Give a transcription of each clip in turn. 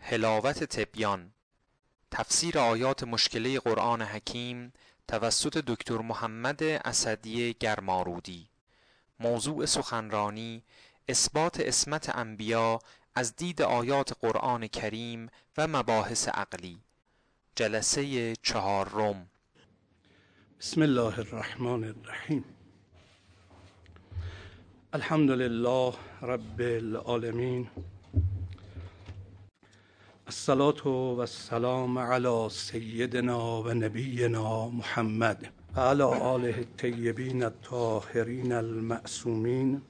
حلاوت تبیان، تفسیر آیات مشکله قرآن حکیم توسط دکتر محمد اسدی گرمارودی. موضوع سخنرانی اثبات عصمت انبیا از دید آیات قرآن کریم و مباحث عقلی. جلسه 4. بسم الله الرحمن الرحیم. الحمد لله رب العالمین، الصلاة و السلام علی سیدنا و نبینا محمد و علی آله الطیبین الطاهرین المعصومین،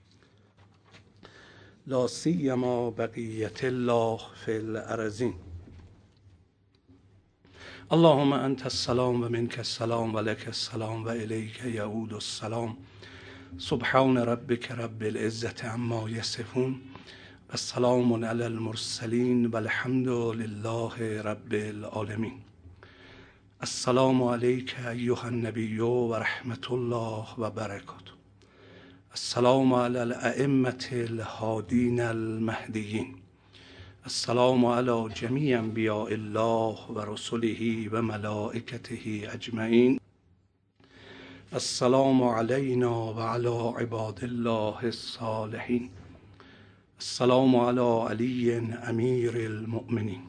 لا سیما بقیة الله فی الارضین. اللهم انت السلام و منک السلام و لک السلام و الیک یعود السلام. سبحان ربک رب العزة عما یصفون و سلام علی المرسلین و الحمد لله رب العالمین. السلام علیک ایها النبی و رحمت الله و برکاته. السلام علی الائمة الهادین المهدیین. السلام علی جمیع انبیاء الله و رسله و ملائکته اجمعین. السلام علینا و علی عباد الله الصالحین. السلام علی علی امیر المؤمنین.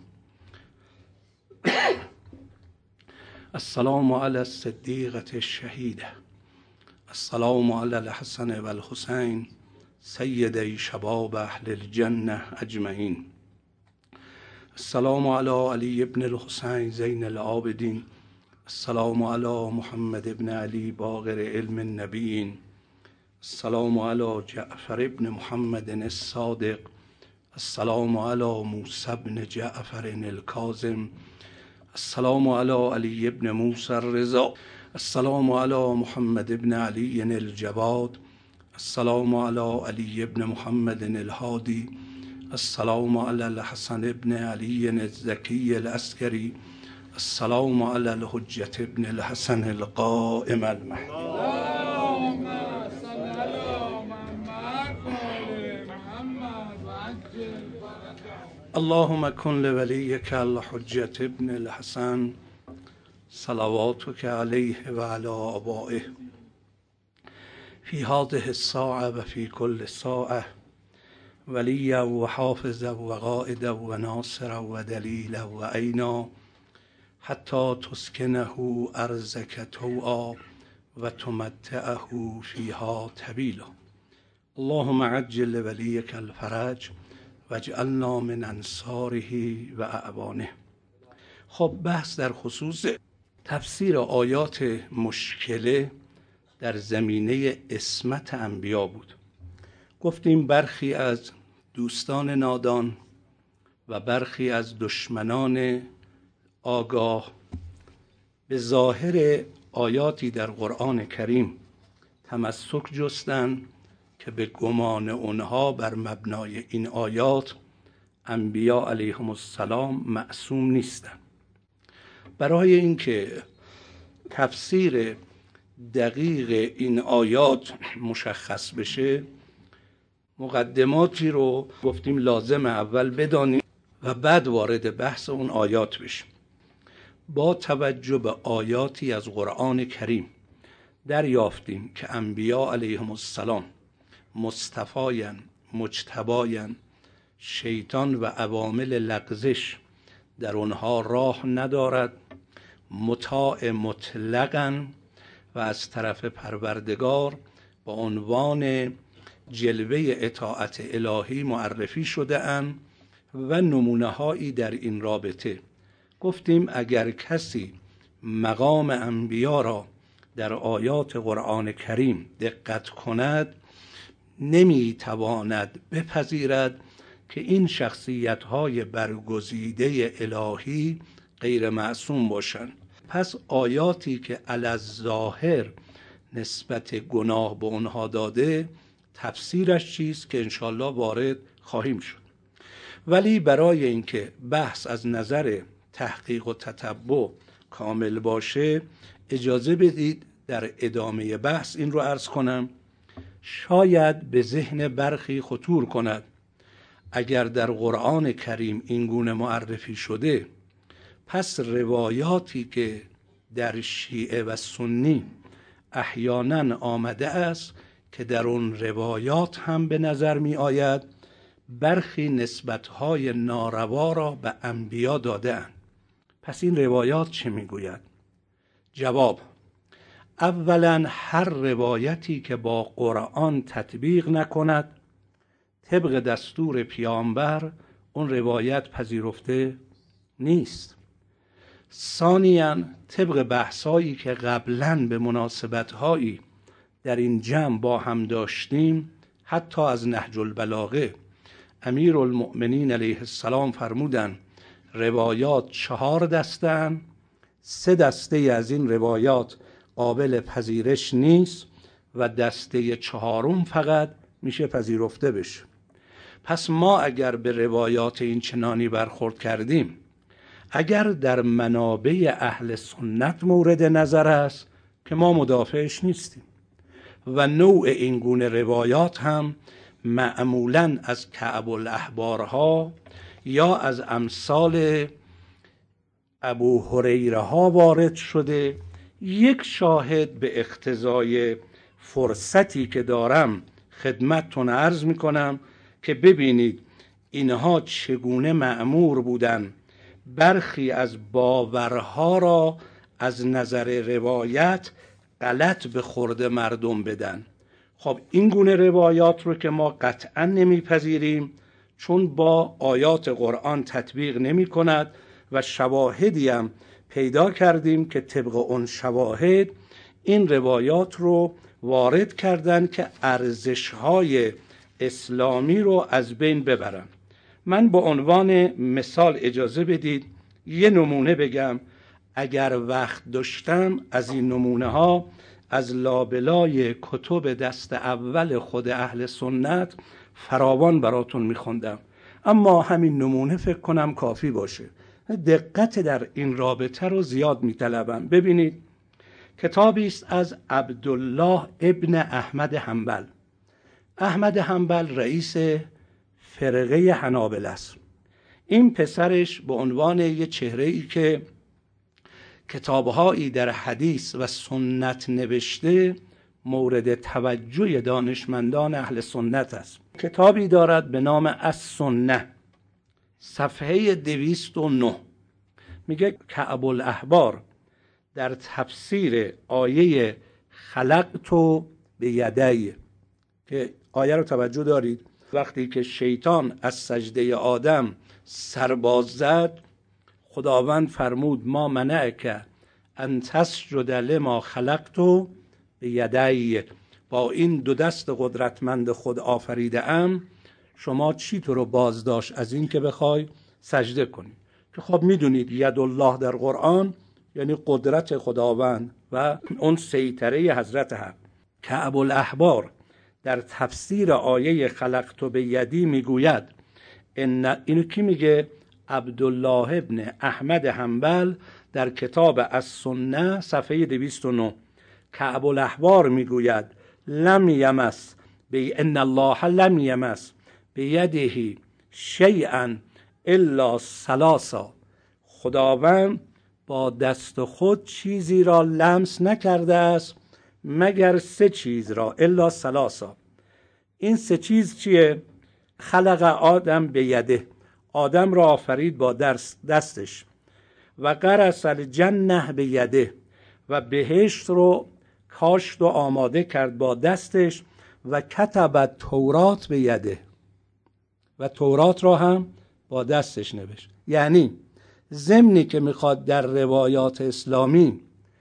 السلام علی الصدیقة الشهیدة. السلام علی الحسن و الحسین سیدی شباب اهل الجنة اجمعین. السلام علی علی ابن الحسین زین العابدین. السلام علی محمد ابن علی باقر علم النبیین. السلام علی جعفر ابن محمد الصادق. السلام علی موسی ابن جعفر الکاظم. السلام علی علی ابن موسی الرضا. السلام علی محمد ابن علی الجواد. السلام علی علی ابن محمد الهادی. السلام علی الحسن ابن علی الزکی العسکری. السلام علی الحجة ابن الحسن القائم المهدی. اللهم کن لولیک الحجة ابن الحسن صلواتک علیه و علی آبائه فی هذه الساعة و فی کل ساعة ولیا و حافظا و قائدا و ناصرا و دلیلا و عینا حتی تسکنه ارضک طوعا و تمتعه فیها طویلا. اللهم عجل لولیک الفرج واجعلنا من انصاره و اعوانه. خب بحث در خصوص تفسیر آیات مشکله در زمینه عصمت انبیا بود. گفتیم برخی از دوستان نادان و برخی از دشمنان آگاه به ظاهر آیاتی در قرآن کریم تمسک جستند که به گمان اونها بر مبنای این آیات انبیا علیهم السلام معصوم نیستند. برای اینکه تفسیر دقیق این آیات مشخص بشه مقدماتی رو گفتیم لازم اول بدانیم و بعد وارد بحث اون آیات بشیم. با توجه به آیاتی از قرآن کریم دریافتیم که انبیا علیهم السلام مصطفاین، مجتباین، شیطان و عوامل لغزش در اونها راه ندارد، مطاع مطلقاً و از طرف پروردگار با عنوان جلوه اطاعت الهی معرفی شده اند و نمونه هایی در این رابطه. گفتیم اگر کسی مقام انبیا را در آیات قرآن کریم دقت کند نمیتواند بپذیرد که این شخصیت های برگزیده الهی غیر معصوم باشند. پس آیاتی که علی الظاهر نسبت گناه به اونها داده تفسیرش چیست که انشالله وارد خواهیم شد. ولی برای اینکه بحث از نظر تحقیق و تتبع کامل باشه اجازه بدید در ادامه بحث این رو عرض کنم. شاید به ذهن برخی خطور کند اگر در قرآن کریم این گونه معرفی شده، پس روایاتی که در شیعه و سنی احیانا آمده است که در اون روایات هم به نظر می آید برخی نسبتهای ناروا را به انبیا داده‌اند. پس این روایات چه می گوید؟ جواب: اولا هر روایتی که با قرآن تطبیق نکند طبق دستور پیامبر اون روایت پذیرفته نیست. ثانیاً طبق بحثایی که قبلاً به مناسبت‌هایی در این جمع با هم داشتیم، حتی از نهج البلاغه امیرالمؤمنین علیه السلام فرمودند روایات 4 دسته‌اند، 3 دسته از این روایات قابل پذیرش نیست و دسته 4م فقط میشه پذیرفته بشه. پس ما اگر به روایات این چنانی برخورد کردیم، اگر در منابع اهل سنت مورد نظر است که ما مدافعش نیستیم و نوع این گونه روایات هم معمولاً از کعب الاحبارها یا از امثال ابو هریره ها وارد شده، یک شاهد به اقتضای فرصتی که دارم خدمتتون عرض میکنم که ببینید اینها چگونه مأمور بودن برخی از باورها را از نظر روایت غلط به خورد مردم بدن. خب این گونه روایات رو که ما قطعا نمیپذیریم، چون با آیات قرآن تطبیق نمی کند و شواهدی هم پیدا کردیم که طبق اون شواهد این روایات رو وارد کردن که ارزش‌های اسلامی رو از بین ببرن. من به عنوان مثال اجازه بدید یه نمونه بگم، اگر وقت داشتم از این نمونه ها از لابلای کتب دست اول خود اهل سنت فراوان براتون میخوندم، اما همین نمونه فکر کنم کافی باشه. دقت در این رابطه رو زیاد میطلبم. ببینید کتابی است از عبدالله ابن احمد حنبل. احمد حنبل رئیس فرقه حنابلة است. این پسرش به عنوان یه چهره‌ای که کتاب‌هایی در حدیث و سنت نوشته مورد توجه دانشمندان اهل سنت است. کتابی دارد به نام السنه، صفحه 209 میگه کعب الاحبار در تفسیر آیه خلقت به یدی، که آیه رو توجه دارید، وقتی که شیطان از سجده آدم سرباز زد، خداوند فرمود ما منعک ان تسجد لما خلقت به یدی، با این 2 دست قدرتمند خود آفریده ام، شما چی تو رو باز داشت از این که بخوای سجده کنی؟ که خب میدونید ید الله در قرآن یعنی قدرت خداوند و اون سیطره حضرت حق. کعب الاحبار در تفسیر آیه خلقت به یدی میگوید اینو کی میگه؟ عبدالله ابن احمد حنبل در کتاب السنه صفحه 209. کعب الاحبار میگوید لم یمس ان الله لم یمس بیده شیئا الا ثلاثا، خداوند با دست خود چیزی را لمس نکرده است مگر 3 چیز را، الا ثلاثا. این 3 چیز چیه؟ خلق آدم به یده، آدم را آفرید با دستش، و غرس الجنه به یده، و بهشت رو کاشت و آماده کرد با دستش، و کتب تورات به یده، و تورات را هم با دستش نوشت. یعنی ضمنی که میخواد در روایات اسلامی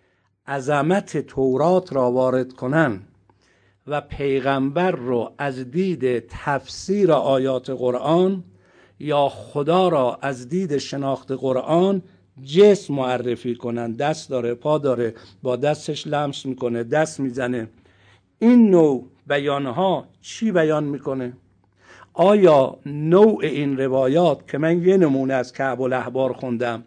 عظمت تورات را وارد کنن و پیغمبر رو از دید تفسیر آیات قرآن یا خدا را از دید شناخت قرآن جسم معرفی کنن، دست داره، پا داره، با دستش لمس میکنه، دست میزنه، این نوع بیانها چی بیان میکنه؟ آیا نوع این روایات که من یه نمونه از کعب الاحبار خوندم،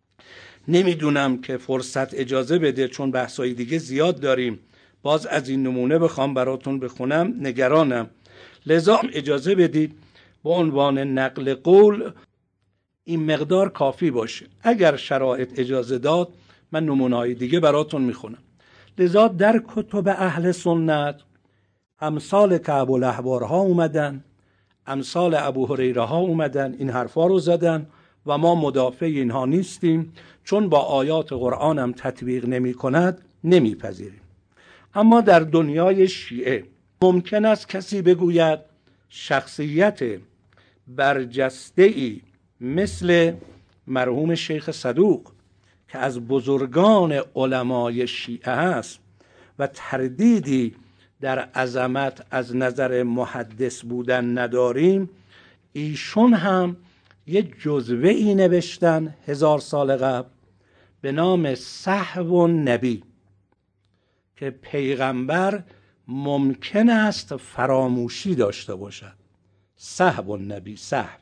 نمیدونم که فرصت اجازه بده چون بحثای دیگه زیاد داریم باز از این نمونه بخوام براتون بخونم نگرانم، لذا اجازه بدید به عنوان نقل قول این مقدار کافی باشه. اگر شرایط اجازه داد من نمونه‌های دیگه براتون میخونم. لذا در کتب اهل سنت امثال کعب الاحبار ها اومدن، امثال ابو هریره ها اومدن، این حرفا رو زدن و ما مدافع اینها نیستیم، چون با آیات قرآن هم تطبیق نمی کند نمیپذیریم. اما در دنیای شیعه ممکن است کسی بگوید شخصیت برجسته‌ای مثل مرحوم شیخ صدوق که از بزرگان علمای شیعه است و تردیدی در عظمت از نظر محدث بودن نداریم، ایشون هم یه جزوه‌ای نوشتن 1000 سال قبل به نام سهو النبی که پیغمبر ممکن است فراموشی داشته باشد. سهو النبی، سهو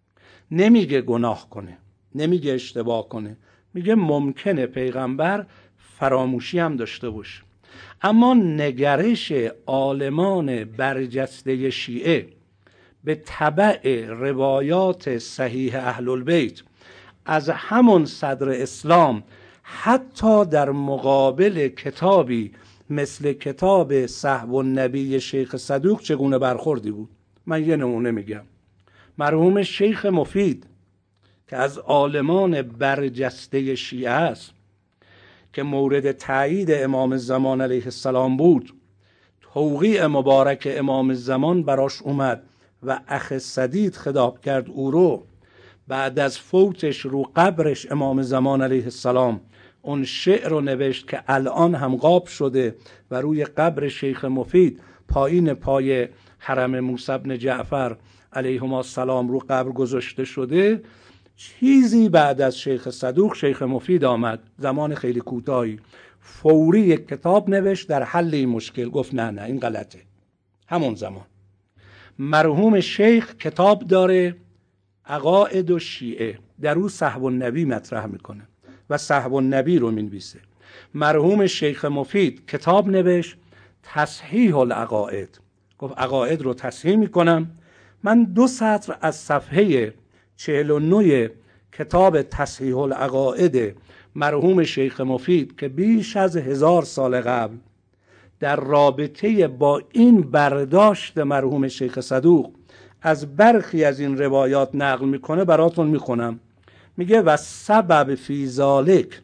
نمیگه گناه کنه، نمیگه اشتباه کنه، میگه ممکنه پیغمبر فراموشی هم داشته باشه. اما نگرش عالمان برجسته شیعه به تبع روایات صحیح اهل البیت از همون صدر اسلام، حتی در مقابل کتابی مثل کتاب سهو النبی شیخ صدوق چگونه برخوردی بود. من یه نمونه میگم. مرحوم شیخ مفید که از عالمان برجسته شیعه است که مورد تایید امام زمان علیه السلام بود، توقیع مبارک امام زمان براش اومد و اخ سدید خطاب کرد او رو. بعد از فوتش رو قبرش امام زمان علیه السلام اون شعر رو نوشت که الان هم قاب شده و روی قبر شیخ مفید پایین پای حرم موسی بن جعفر علیهما السلام رو قبر گذاشته شده. چیزی بعد از شیخ صدوق شیخ مفید آمد، زمان خیلی کوتاهی، فوری یک کتاب نوشت در حل این مشکل. گفت نه این غلطه. همون زمان مرحوم شیخ کتاب داره عقاید و شیعه، در او سهو النبی مطرح میکنه و سهو النبی رو مینویسه. مرحوم شیخ مفید کتاب نوشت تصحیح العقاید، گفت عقاید رو تصحیح میکنم. من 2 سطر از صفحه 49 کتاب تصحیح العقاید مرحوم شیخ مفید که بیش از 1000 سال قبل در رابطه با این برداشت مرحوم شیخ صدوق از برخی از این روایات نقل میکنه براتون میخونم. میگه و سبب فی ذالک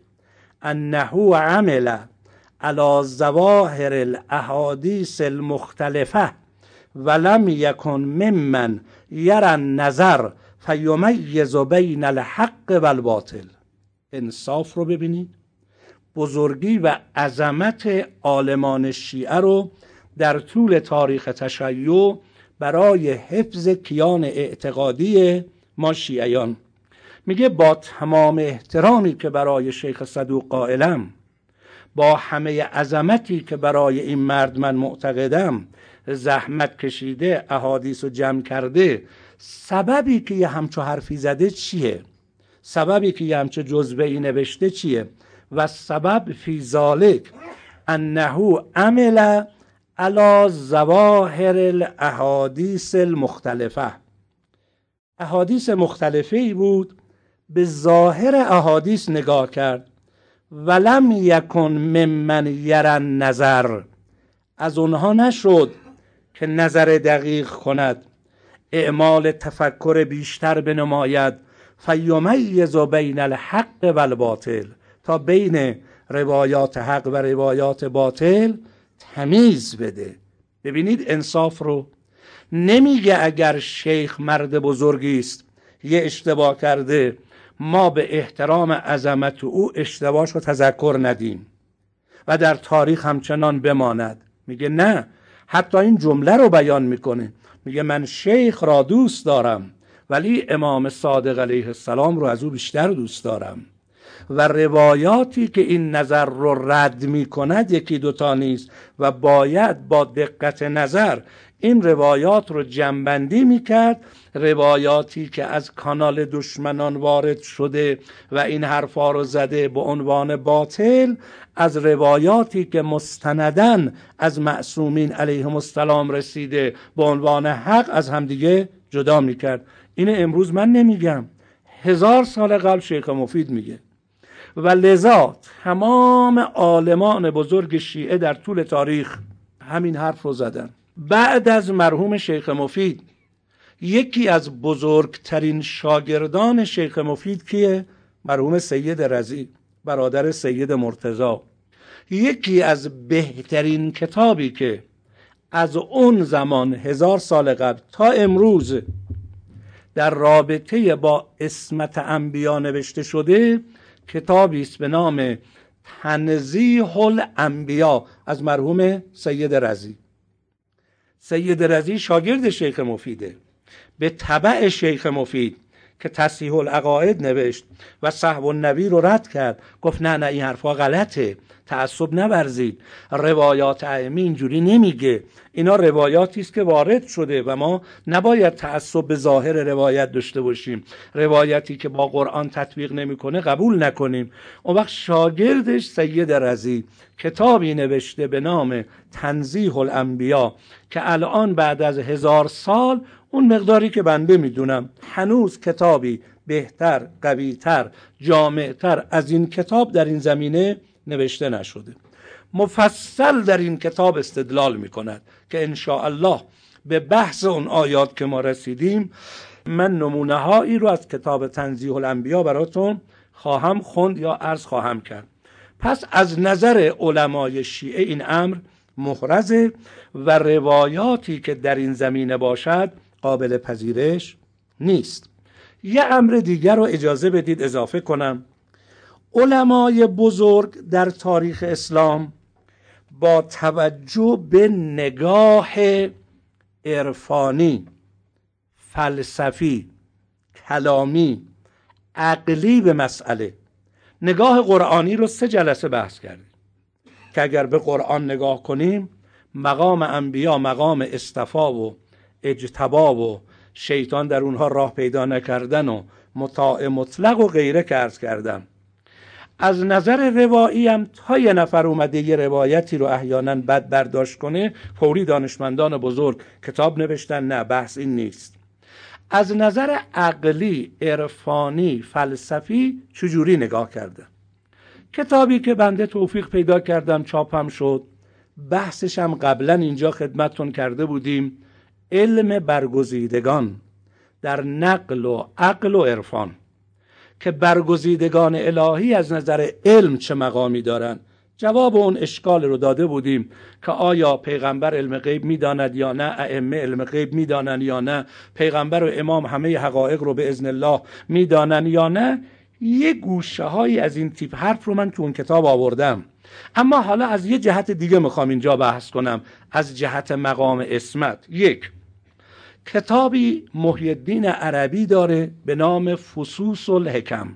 انه عمل علی ظواهر الاحادیث المختلفه ولم یکن ممن یرى النظر فیمیز بین الحق و الباطل. انصاف رو ببینید، بزرگی و عظمت عالمان شیعه رو در طول تاریخ تشیع برای حفظ کیان اعتقادی ما شیعیان. میگه با تمام احترامی که برای شیخ صدوق قائلم، با همه عظمتی که برای این مرد من معتقدم، زحمت کشیده، احادیث رو جمع کرده، سببی که یه همچو حرفی زده چیه؟ سببی که یه همچو جزوه‌ای نوشته چیه؟ و سبب فی ذالک انه عمل علی ظواهر الاحادیث المختلفه. احادیث مختلفی بود، به ظاهر احادیث نگاه کرد. ولم یکن ممن یرى النظر، از اونها نشد که نظر دقیق کند، اعمال تفکر بیشتر بنماید، فیمیز بین الحق و الباطل، تا بین روایات حق و روایات باطل تمیز بده. ببینید انصاف رو. نمیگه اگر شیخ مرد بزرگی است یه اشتباه کرده ما به احترام عظمت او اشتباهش رو تذکر ندیم و در تاریخ همچنان بماند. میگه نه، حتی این جمله رو بیان میکنه، میگه من شیخ را دوست دارم ولی امام صادق علیه السلام رو از او بیشتر دوست دارم و روایاتی که این نظر رو رد میکند یکی دوتا نیست و باید با دقت نظر این روایات رو جمع‌بندی میکرد. روایاتی که از کانال دشمنان وارد شده و این حرفا رو زده به عنوان باطل، از روایاتی که مستندن از معصومین علیهم السلام رسیده به عنوان حق، از همدیگه جدا میکرد. این امروز من نمیگم، 1000 سال قبل شیخ مفید میگه و لذا تمام عالمان بزرگ شیعه در طول تاریخ همین حرف رو زدن. بعد از مرحوم شیخ مفید یکی از بزرگترین شاگردان شیخ مفید کیه؟ مرحوم سید رضی، برادر سید مرتضی. یکی از بهترین کتابی که از اون زمان 1000 سال قبل تا امروز در رابطه با عصمت انبیا نوشته شده، کتابی است به نام تنزیه الانبیا از مرحوم سید رضی. سید رضی شاگرد شیخ مفیده، به تبع شیخ مفید که تصحیح العقاید نوشت و صحب النبی رو رد کرد، گفت نه این حرفا غلطه، تعصب نورزید، روایات ائمه اینجوری نمیگه، اینا روایاتی است که وارد شده و ما نباید تعصب به ظاهر روایت داشته باشیم، روایتی که با قرآن تطبیق نمیکنه قبول نکنیم. اون وقت شاگردش سید رضی کتابی نوشته به نام تنزیه الانبیا که الان بعد از 1000 سال اون مقداری که بنده میدونم هنوز کتابی بهتر، قویتر، جامعتر از این کتاب در این زمینه نوشته نشده. مفصل در این کتاب استدلال میکند که انشاءالله به بحث اون آیات که ما رسیدیم من نمونه هایی رو از کتاب تنزیه الانبیا براتون خواهم خوند یا عرض خواهم کرد. پس از نظر علمای شیعه این امر محرزه و روایاتی که در این زمینه باشد قابل پذیرش نیست. یه امر دیگر رو اجازه بدید اضافه کنم. علمای بزرگ در تاریخ اسلام با توجه به نگاه عرفانی، فلسفی، کلامی، عقلی به مسئله، نگاه قرآنی رو 3 جلسه بحث کردیم که اگر به قرآن نگاه کنیم مقام انبیا مقام اصطفا و اجتبا و شیطان در اونها راه پیدا نکردن و مطاع مطلق و غیره که عرض کردم. از نظر روایی هم تا یه نفر اومده یه روایتی رو احیانا بد برداشت کنه فوری دانشمندان بزرگ کتاب نوشتن نه بحث این نیست. از نظر عقلی، عرفانی، فلسفی چجوری نگاه کرده؟ کتابی که بنده توفیق پیدا کردم چاپم شد، بحثش هم قبلا اینجا خدمتتون کرده بودیم، علم برگزیدگان در نقل و عقل و عرفان، که برگزیدگان الهی از نظر علم چه مقامی دارن. جواب اون اشکال رو داده بودیم که آیا پیغمبر علم غیب میداند یا نه، ائمه علم غیب میدانن یا نه، پیغمبر و امام همه حقایق رو به اذن الله میدانن یا نه. یه گوشه های از این تیپ حرف رو من تو اون کتاب آوردم، اما حالا از یه جهت دیگه میخوام اینجا بحث کنم، از جهت مقام عصمت. یک کتابی محی الدین عربی داره به نام فصوص الحکم.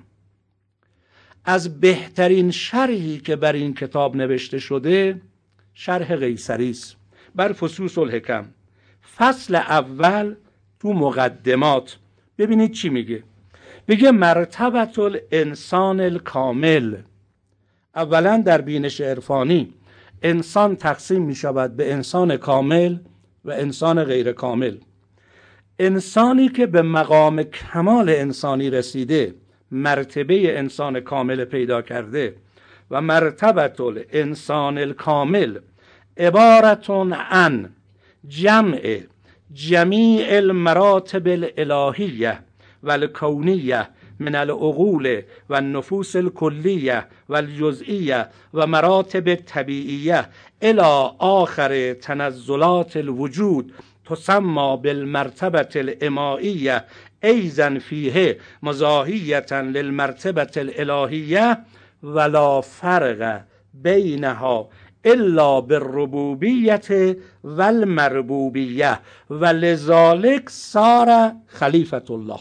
از بهترین شرحی که بر این کتاب نوشته شده شرح قیصری است بر فصوص الحکم. فصل اول تو مقدمات ببینید چی میگه. بگه مرتبة الانسان الکامل. اولا در بینش عرفانی انسان تقسیم میشود به انسان کامل و انسان غیر کامل. انسانی که به مقام کمال انسانی رسیده، مرتبه انسان کامل پیدا کرده، و مرتبة الانسان الکامل عبارتون عن جمع جمیع المراتب الالهیه و الکونیه من العقول و النفوس الکلیه و الجزئیه و مراتب طبیعیه الی آخر تنزلات الوجود تسمى بالمرتبة الامائیه ایضا فیه مزاحیة للمرتبة الالهیه ولا فرق بینها الا بالربوبیت و المربوبیه و لذالک صار خلیفة الله.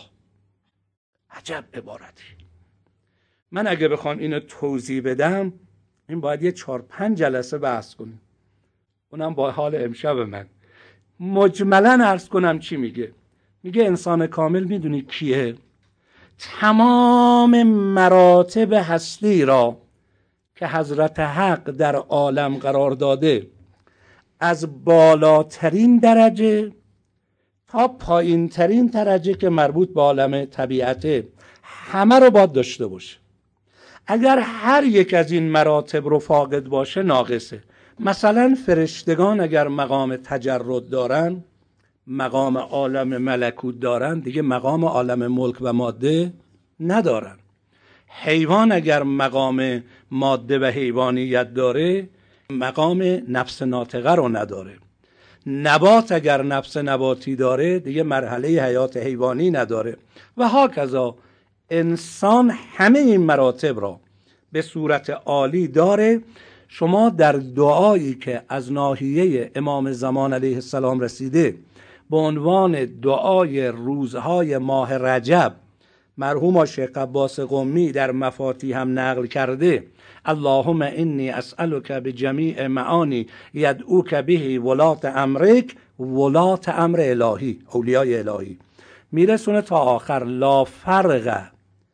عجب عبارتی. من اگه بخوام اینو توضیح بدم این باید یه 4-5 جلسه بحث کنیم، اونم با حال امشب من. مجملا عرض کنم چی میگه. میگه انسان کامل میدونی کیه؟ تمام مراتب هستی را که حضرت حق در عالم قرار داده، از بالاترین درجه تا پایین ترین درجه که مربوط به عالم طبیعته، همه رو باید داشته باشه. اگر هر یک از این مراتب رو فاقد باشه ناقصه. مثلا فرشتگان اگر مقام تجرد دارن، مقام عالم ملکوت دارن، دیگه مقام عالم ملک و ماده ندارن. حیوان اگر مقام ماده و حیوانیت داره، مقام نفس ناطقه رو نداره. نبات اگر نفس نباتی داره، دیگه مرحله حیات حیوانی نداره و هاکذا. انسان همه این مراتب را به صورت عالی داره. شما در دعایی که از ناحیه امام زمان علیه السلام رسیده به عنوان دعای روزهای ماه رجب، مرحوم شیخ عباس قمی در مفاتیح هم نقل کرده: اللهم انی اسألک بجمیع معانی یدعوک به ولات امرک، ولات امر الهی، اولیای الهی، میرسونه تا آخر: لا فرق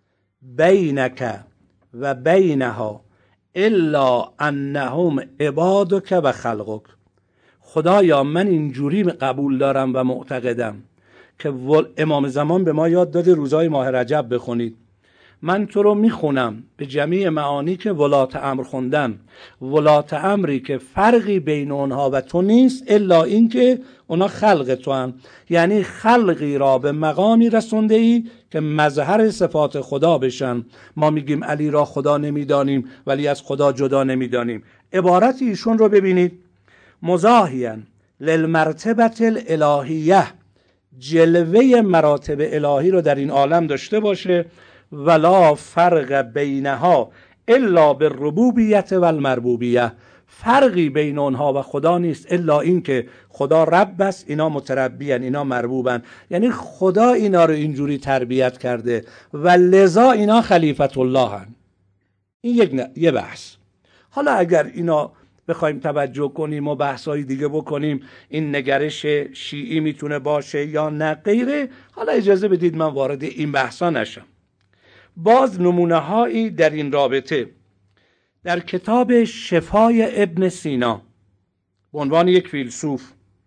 بینک و بینها الا انهم عبادک و خلقک. خدایا من اینجوری قبول دارم و معتقدم که امام زمان به ما یاد داده روزهای ماه رجب بخونید. من تو رو میخونم به جمیع معانی که ولات امر خوندن، ولات امری که فرقی بین اونها و تو نیست الا این که اونا خلق تو هم، یعنی خلقی را به مقامی رسونده ای که مظهر صفات خدا بشن. ما میگیم علی را خدا نمیدانیم ولی از خدا جدا نمیدانیم. عبارت ایشون رو ببینید: مزاحیاً للمرتبه الالهیه، جلوه مراتب الهی رو در این عالم داشته باشه. ولا فرق بینها الا بالربوبیت و المربوبیه، فرقی بین اونها و خدا نیست الا این که خدا رب است، اینا متربیان، اینا مربوبن، یعنی خدا اینا رو اینجوری تربیت کرده و لذا اینا خلیفت الله هن. این یه بحث. حالا اگر اینا بخوایم توجه کنیم و بحثای دیگه بکنیم، این نگرش شیعی میتونه باشه یا نه غیره، حالا اجازه بدید من وارد این بحثا نشم. باز نمونه هایی در این رابطه در کتاب شفای ابن سینا به عنوان یک فیلسوف،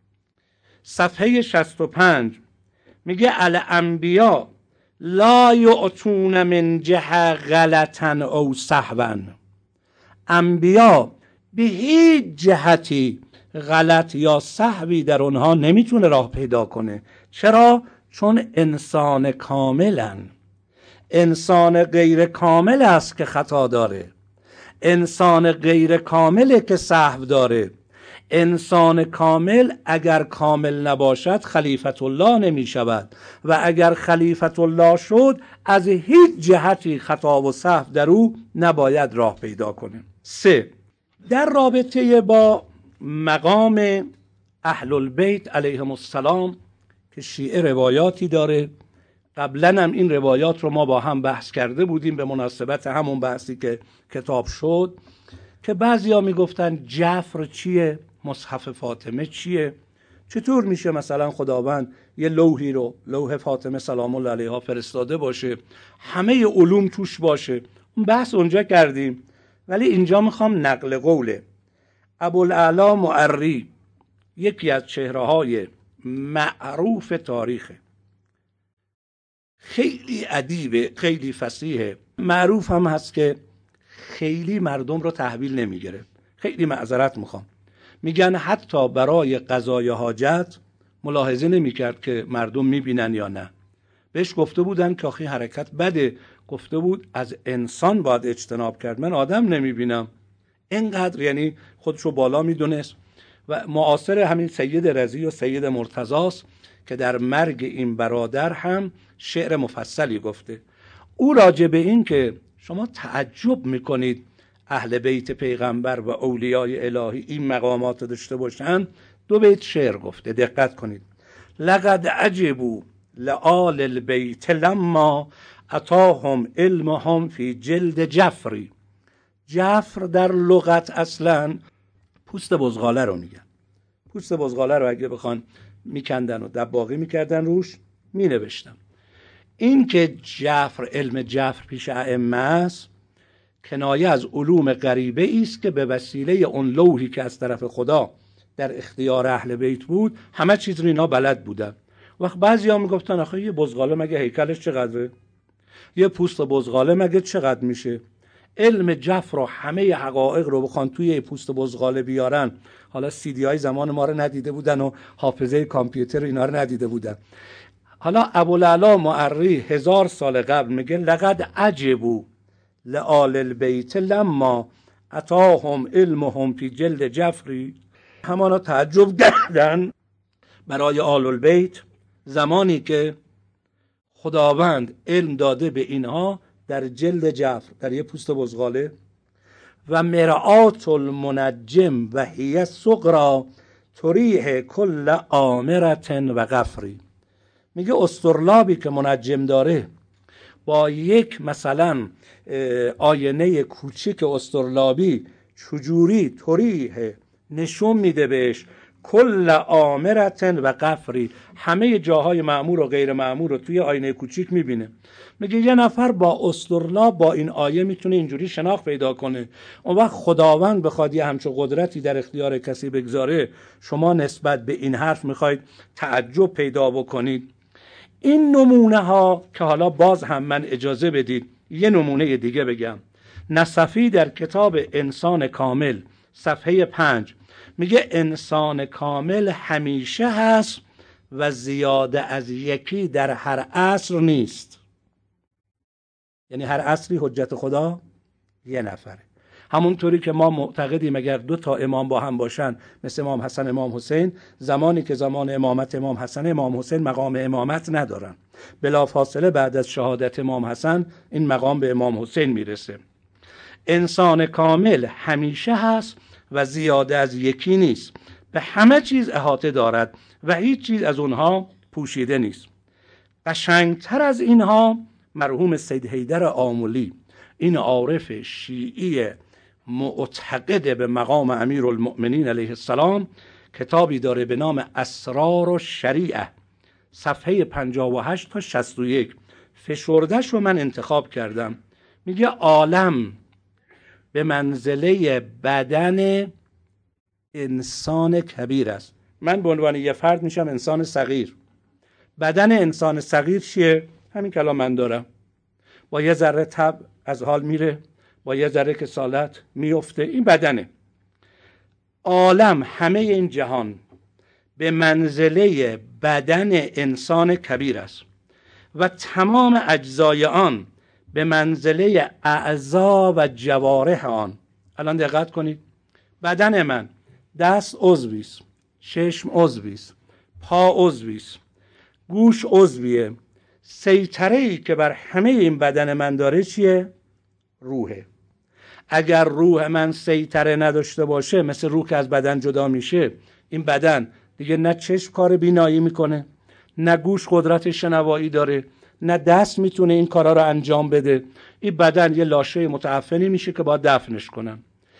صفحه 65 میگه: الانبیا لا یعطون من جهه غلطا او سهوا. انبیا به هیچ جهتی غلط یا سهوی در اونها نمیتونه راه پیدا کنه. چرا؟ چون انسان کاملن. انسان غیر کامل است که خطا داره، انسان غیر کامله که سهو داره. انسان کامل اگر کامل نباشد خلیفت الله نمی شود و اگر خلیفت الله شد از هیچ جهتی خطا و سهو در او نباید راه پیدا کنه. 3. در رابطه با مقام اهل البیت علیهم السلام که شیعه روایاتی داره، قبلا هم این روایات رو ما با هم بحث کرده بودیم به مناسبت همون بحثی که کتاب شد، که بعضیا میگفتن جعفر چیه، مصحف فاطمه چیه، چطور میشه مثلا خداوند یه لوحی رو، لوح فاطمه سلام الله علیها فرستاده باشه، همه علوم توش باشه. اون بحث اونجا کردیم، ولی اینجا میخوام نقل قول ابوالعلا معری، یکی از چهره‌های معروف تاریخه، خیلی ادیبه، خیلی فصیحه، معروف هم هست که خیلی مردم رو تحویل نمیگیره. خیلی معذرت میخوام، میگن حتی برای قضای حاجت ملاحظه نمیکرد که مردم میبینن یا نه. بهش گفته بودن که آخه حرکت بده، گفته بود از انسان باید اجتناب کرد، من آدم نمیبینم. اینقدر یعنی خودشو بالا میدونست. و معاصر همین سید رضی و سید مرتضاست که در مرگ این برادر هم شعر مفصلی گفته. او راجع به این که شما تعجب میکنید اهل بیت پیغمبر و اولیای الهی این مقامات داشته باشند، 2 بیت شعر گفته، دقت کنید: لقد عجبوا لآل البیت لما اتاهم علمهم فی جلد جفری. جفر در لغت اصلا پوست بزغاله رو میگن. پوست بزغاله رو اگه بخوان میکندن و دباغی میکردن روش مینوشتن. این که جفر، علم جفر پیش ائمه است، کنایه از علوم غریبه است که به وسیله اون لوحی که از طرف خدا در اختیار اهل بیت بود، همه چیز رو اینا بلد بودن. وقت بعضیا میگفتن آخه یه بزغاله مگه هیکلش چقدره؟ یه پوست بزغاله مگه چقدر میشه؟ علم جفر و همه حقایق رو بخوان توی یه پوست بزغاله بیارن، حالا CD های زمان ما رو ندیده بودن و حافظه کامپیوتر اینا رو ندیده بودن. حالا ابوالعلا معری 1000 سال قبل میگه لقد عجبوا لآل البیت لما اتاهم علمهم فی جلد جفری. همانا تعجب کردن برای آل البیت زمانی که خداوند علم داده به اینها در جلد جفر، در یه پوست بزغاله. و مرآت المنجم و هی صغرا تریح کل آمرة و غفری. میگه استرلابی که منجم داره با یک مثلا آینه کوچیک استرلابی چجوری تریح نشون میده بهش کل آمرة و غفری، همه جاهای معمور و غیر معمور رو توی آینه کوچیک میبینه. میگه یه نفر با استرلاب با این آیه میتونه اینجوری شناخت پیدا کنه. اون وقت خداوند بخواد یه همچون قدرتی در اختیار کسی بگذاره، شما نسبت به این حرف میخواید تعجب پیدا بکنید. این نمونه ها که حالا باز هم من اجازه بدید یه نمونه دیگه بگم. نصفی در کتاب انسان کامل صفحه 5 میگه انسان کامل همیشه هست و زیاده از یکی در هر عصر نیست. یعنی هر عصری حجت خدا یه نفره. همونطوری که ما معتقدیم اگر 2 تا امام با هم باشن مثل امام حسن امام حسین، زمانی که زمان امامت امام حسن امام حسین مقام امامت ندارن، بلافاصله بعد از شهادت امام حسن این مقام به امام حسین میرسه. انسان کامل همیشه هست و زیاده از یکی نیست، به همه چیز احاطه دارد و هیچ چیز از اونها پوشیده نیست. قشنگتر از اینها مرحوم سید حیدر آملی، این عارف شیعی معتقد به مقام امیرالمؤمنین علیه السلام، کتابی داره به نام اسرار الشریعه، صفحه 58 تا 61. فشردش رو من انتخاب کردم. میگه عالم به منزله بدن انسان کبیر است. من به عنوان یه فرد میشم انسان صغیر. بدن انسان صغیر چیه؟ همین کلام من دارم. با یه ذره تب از حال میره، با یه ذره کسالت میفته، این بدنه. عالم، همه این جهان به منزله بدن انسان کبیر است و تمام اجزای آن به منزله اعضا و جوارح آن. الان دقت کنید، بدن من دست عضویست، چشم عضویست، پا عضویست، گوش عضویه. سیطره‌ای که بر همه این بدن من داره چیه؟ روحه. اگر روح من سیطره نداشته باشه، مثل روح که از بدن جدا میشه، این بدن دیگه نه چشم کار بینایی میکنه، نه گوش قدرت شنوایی داره، نه دست میتونه این کارا رو انجام بده. این بدن یه لاشه متعفنی میشه که باید دفنش کنن.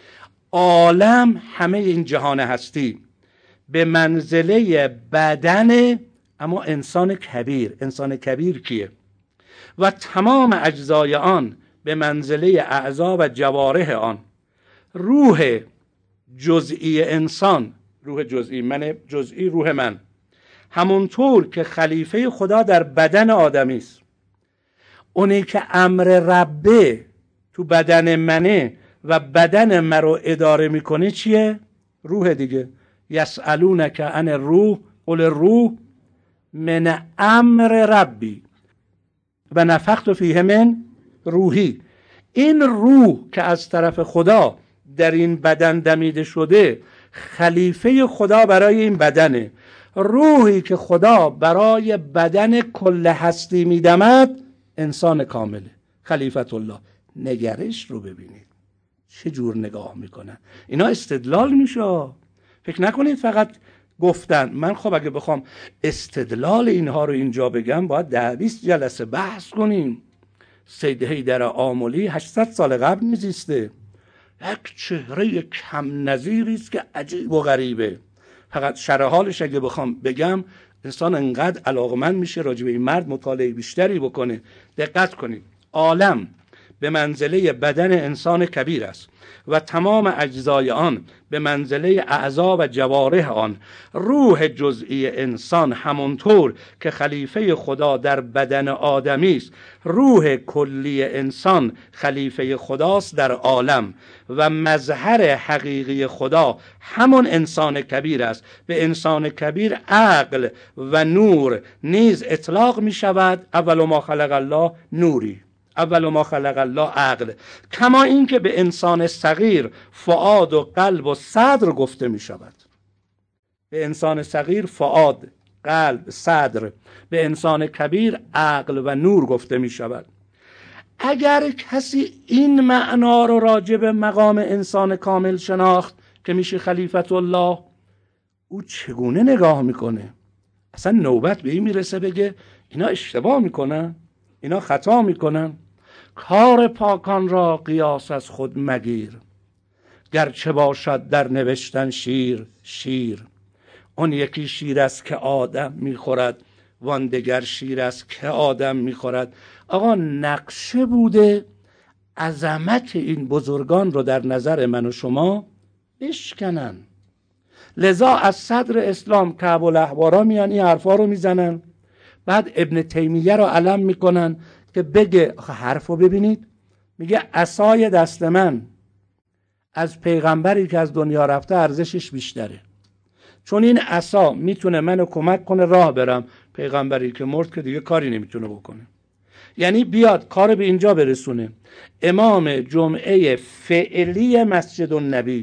عالم، همه این جهان هستی به منزله بدن اما انسان کبیر. انسان کبیر کیه؟ و تمام اجزای آن به منزله اعضا و جوارح آن. روح جزئی انسان، روح جزئی من، جزئی روح من، همونطور که خلیفه خدا در بدن آدمی است، اونی که امر ربه تو بدن منه و بدن من رو اداره میکنه چیه؟ روح دیگه. یسألونک عن الروح قل الروح من امر ربی و نفخت فیه من روحی. این روح که از طرف خدا در این بدن دمیده شده خلیفه خدا برای این بدنه. روحی که خدا برای بدن کل هستی میدمد انسان کامله، خلیفت الله. نگرش رو ببینید چه جور نگاه میکنن اینا. استدلال میشه. فکر نکنید فقط گفتن. من خب اگه بخوام استدلال اینها رو اینجا بگم باید 10-20 جلسه بحث کنیم. سید حیدر آملی 800 سال قبل میزیسته، یک چهره کم نظیری است که عجیب و غریبه. فقط شرح حالش اگه بخوام بگم انسان انقدر علاقمند میشه راجع به این مرد مطالعه بیشتری بکنه. دقت کنید، عالم به منزله بدن انسان کبیر است و تمام اجزای آن به منزله اعضا و جوارح آن. روح جزئی انسان همونطور که خلیفه خدا در بدن آدمی است، روح کلی انسان خلیفه خداست در عالم و مظهر حقیقی خدا همون انسان کبیر است. به انسان کبیر عقل و نور نیز اطلاق می شود. اول ما خلق الله نوری، اول ما خلق الله عقل، کما اینکه به انسان صغیر فؤاد و قلب و صدر گفته می شود. به انسان صغیر فؤاد، قلب، صدر، به انسان کبیر عقل و نور گفته می شود. اگر کسی این معنا رو راجع به مقام انسان کامل شناخت که میشه خلیفت الله، او چگونه نگاه میکنه؟ اصلا نوبت به این میرسه بگه اینا اشتباه میکنن، اینا خطا میکنن. کار پاکان را قیاس از خود مگیر، گرچه باشد در نوشتن شیر. اون یکی شیر است که آدم میخورد، وان دگر شیر است که آدم میخورد. آقا نقشه بوده عظمت این بزرگان رو در نظر من و شما بشکنن. لذا از صدر اسلام کعب الاحبارا میان این حرفا رو میزنن، بعد ابن تیمیه رو علم میکنن که بگه حرف رو ببینید، میگه عصای دست من از پیغمبری که از دنیا رفته ارزشش بیشتره، چون این عصا میتونه منو کمک کنه راه برم، پیغمبری که مرد که دیگه کاری نمیتونه بکنه. یعنی بیاد کار به اینجا برسونه. امام جمعه فعلی مسجد النبی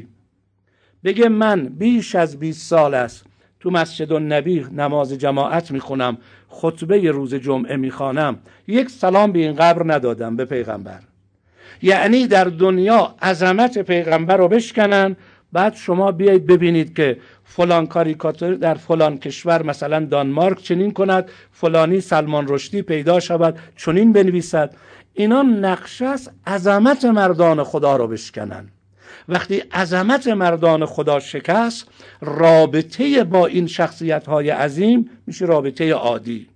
بگه من بیش از 20 سال است تو مسجد النبی نماز جماعت میخونم، خطبه روز جمعه میخوانم، یک سلام به این قبر ندادم به پیغمبر. یعنی در دنیا عظمت پیغمبر رو بشکنن، بعد شما بیایید ببینید که فلان کاریکاتور در فلان کشور مثلا دانمارک چنین کند، فلانی سلمان رشدی پیدا شود چنین بنویسد. اینا نقشه است عظمت مردان خدا رو بشکنن. وقتی عظمت مردان خدا شکست، رابطه با این شخصیت‌های عظیم میشه رابطه عادی.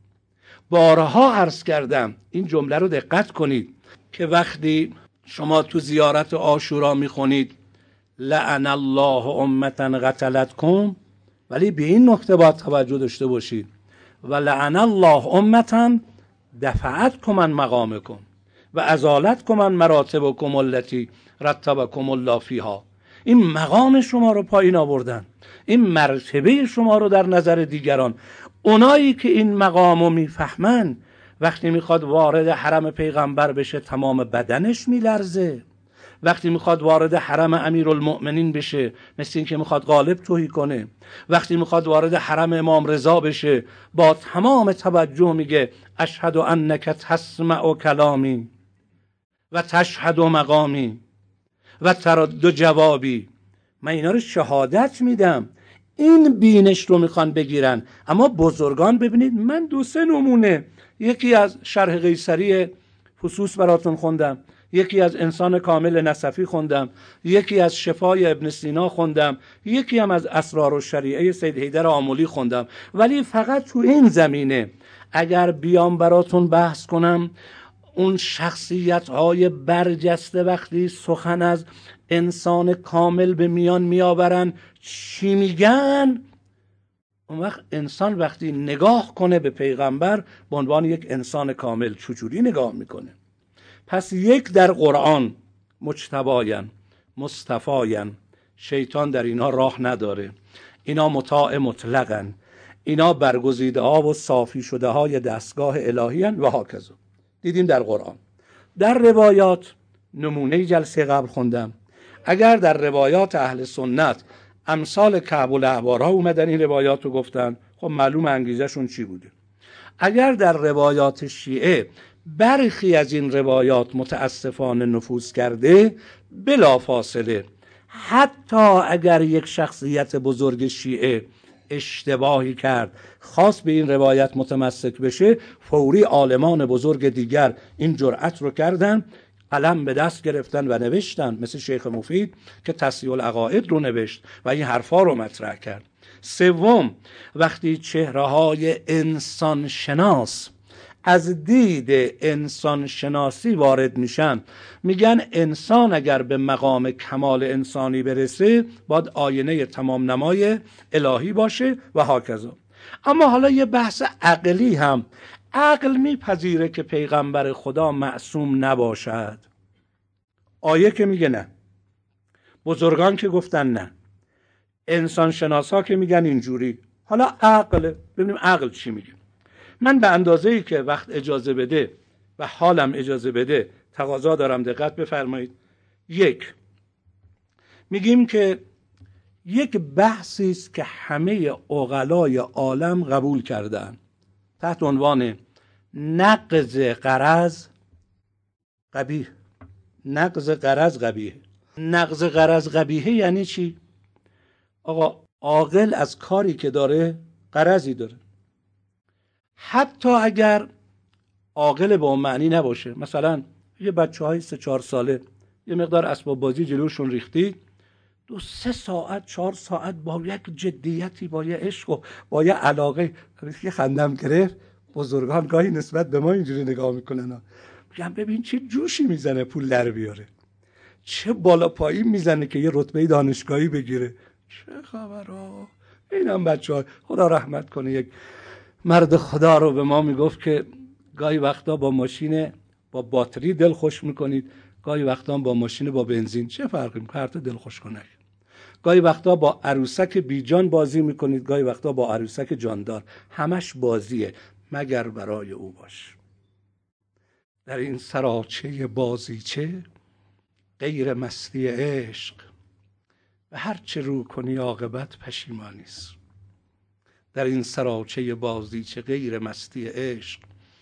بارها عرض کردم، این جمله رو دقت کنید که وقتی شما تو زیارت عاشورا میخونید لعن الله امتا قتلتکم، ولی به این نکته باید توجه داشته باشید و لعن الله امتا دفعتکم عن مقامکم و ازالتکم عن مراتبکم التي رتبکم الله فیها. این مقام شما رو پایین آوردن، این مرتبه شما رو در نظر دیگران. اونایی که این مقام رو میفهمن وقتی میخواد وارد حرم پیغمبر بشه تمام بدنش میلرزه، وقتی میخواد وارد حرم امیرالمؤمنین بشه مثل این که میخواد غالب تهی کنه، وقتی میخواد وارد حرم امام رضا بشه با تمام توجه میگه اشهد انک تسمع کلامی و تشهد مقامی و ترد جوابی. من اینا رو شهادت میدم. این بینش رو میخوان بگیرن. اما بزرگان ببینید، من 2-3 نمونه، یکی از شرح قیصری فصوص براتون خوندم، یکی از انسان کامل نصفی خوندم، یکی از شفای ابن سینا خوندم، یکی هم از اسرار الشریعه سید حیدر آملی خوندم. ولی فقط تو این زمینه اگر بیام براتون بحث کنم، اون شخصیت‌های برجسته وقتی سخن از انسان کامل به میان میآورن چی میگن، اون وقت انسان وقتی نگاه کنه به پیغمبر به عنوان یک انسان کامل چجوری نگاه میکنه؟ پس یک در قرآن مجتباین، مصطفاین، شیطان در اینا راه نداره، اینا مطاع مطلقن، اینا برگزیده ها و صافی شده های دستگاه الهی هن و هاکذا. دیدیم در قرآن. در روایات نمونه جلسه قبل خوندم، اگر در روایات اهل سنت امثال کعب الاحبارها اومدن این روایات رو گفتن، خب معلوم انگیزه شون چی بوده. اگر در روایات شیعه برخی از این روایات متاسفانه نفوذ کرده، بلا فاصله حتی اگر یک شخصیت بزرگ شیعه اشتباهی کرد خواست به این روایت متمسک بشه، فوری عالمان بزرگ دیگر این جرأت رو کردن، قلم به دست گرفتن و نوشتن، مثل شیخ مفید که تصحیح العقاید رو نوشت و این حرفا رو مطرح کرد. سوم، وقتی چهره‌های انسان شناس از دید انسان شناسی وارد میشن، میگن انسان اگر به مقام کمال انسانی برسه باید آینه تمام نمای الهی باشه و هاکذا. اما حالا یه بحث عقلی هم، عقل میپذیره که پیغمبر خدا معصوم نباشد؟ آیه که میگه نه، بزرگان که گفتن نه، انسان شناسا که میگن اینجوری. حالا عقل، ببینیم عقل چی میگه. من به اندازه‌ای که وقت اجازه بده و حالم اجازه بده تقاضا دارم دقت بفرمایید. یک، میگیم که یک بحثی است که همه عقلای عالم قبول کردن تحت عنوان نقض غرض قبیح. نقض غرض قبیح. نقض غرض قبیح یعنی چی؟ آقا عاقل از کاری که داره غرضی داره، حتی اگر عاقل به اون معنی نباشه. مثلا یه بچه‌های 3-4 ساله یه مقدار اسباب بازی جلوشون ریختی، 2-3 ساعت 4 ساعت با یک جدیتی، با یه عشق و با یه علاقه، یه خندم گرفت. بزرگان گاهی نسبت به ما اینجوری نگاه میکنن، میگم ببین چه جوشی میزنه پول در بیاره، چه بالا پایین میزنه که یه رتبه دانشگاهی بگیره، چه خبرها. اینم بچه‌ها خدا رحمت کنه، یک مرد خدا رو به ما میگفت که گاهی وقتا با ماشین با باتری دل خوش میکنید، گاهی وقتا با ماشین با بنزین، چه فرقی میکنه؟ هر تا دل خوش کنه. گاهی وقتا با عروسک بیجان بازی میکنید، گاهی وقتا با عروسک جاندار، همش بازیه مگر برای او باش. در این سراچه بازیچه غیر مستی عشق، و هر چه رو کنی عاقبت پشیمانی است. در این سراچه بازیچه غیر مستی عشق،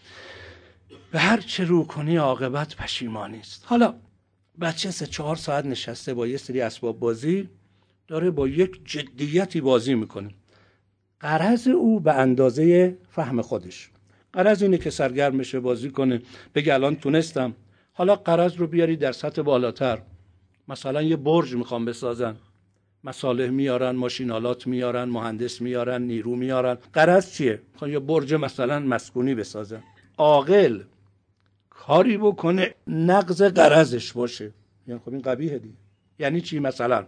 به هر چه رو کنی عاقبت پشیمانی است. حالا بچه 3-4 ساعت نشسته با یه سری اسباب بازی، داره با یک جدیتی بازی میکنه. غرض او به اندازه فهم خودش. غرض اینه که سرگرم بشه، بازی کنه، بگه الان تونستم. حالا غرض رو بیاری در سطح بالاتر. مثلا یه برج میخوام بسازن، مصالح میارن، ماشینالات میارن، مهندس میارن، نیرو میارن. غرض چیه؟ میخوان یه برج مثلا مسکونی بسازن. عاقل کاری بکنه نقض غرضش باشه، یعنی خب این قبیحه دیگه. یعنی چی؟ مثلا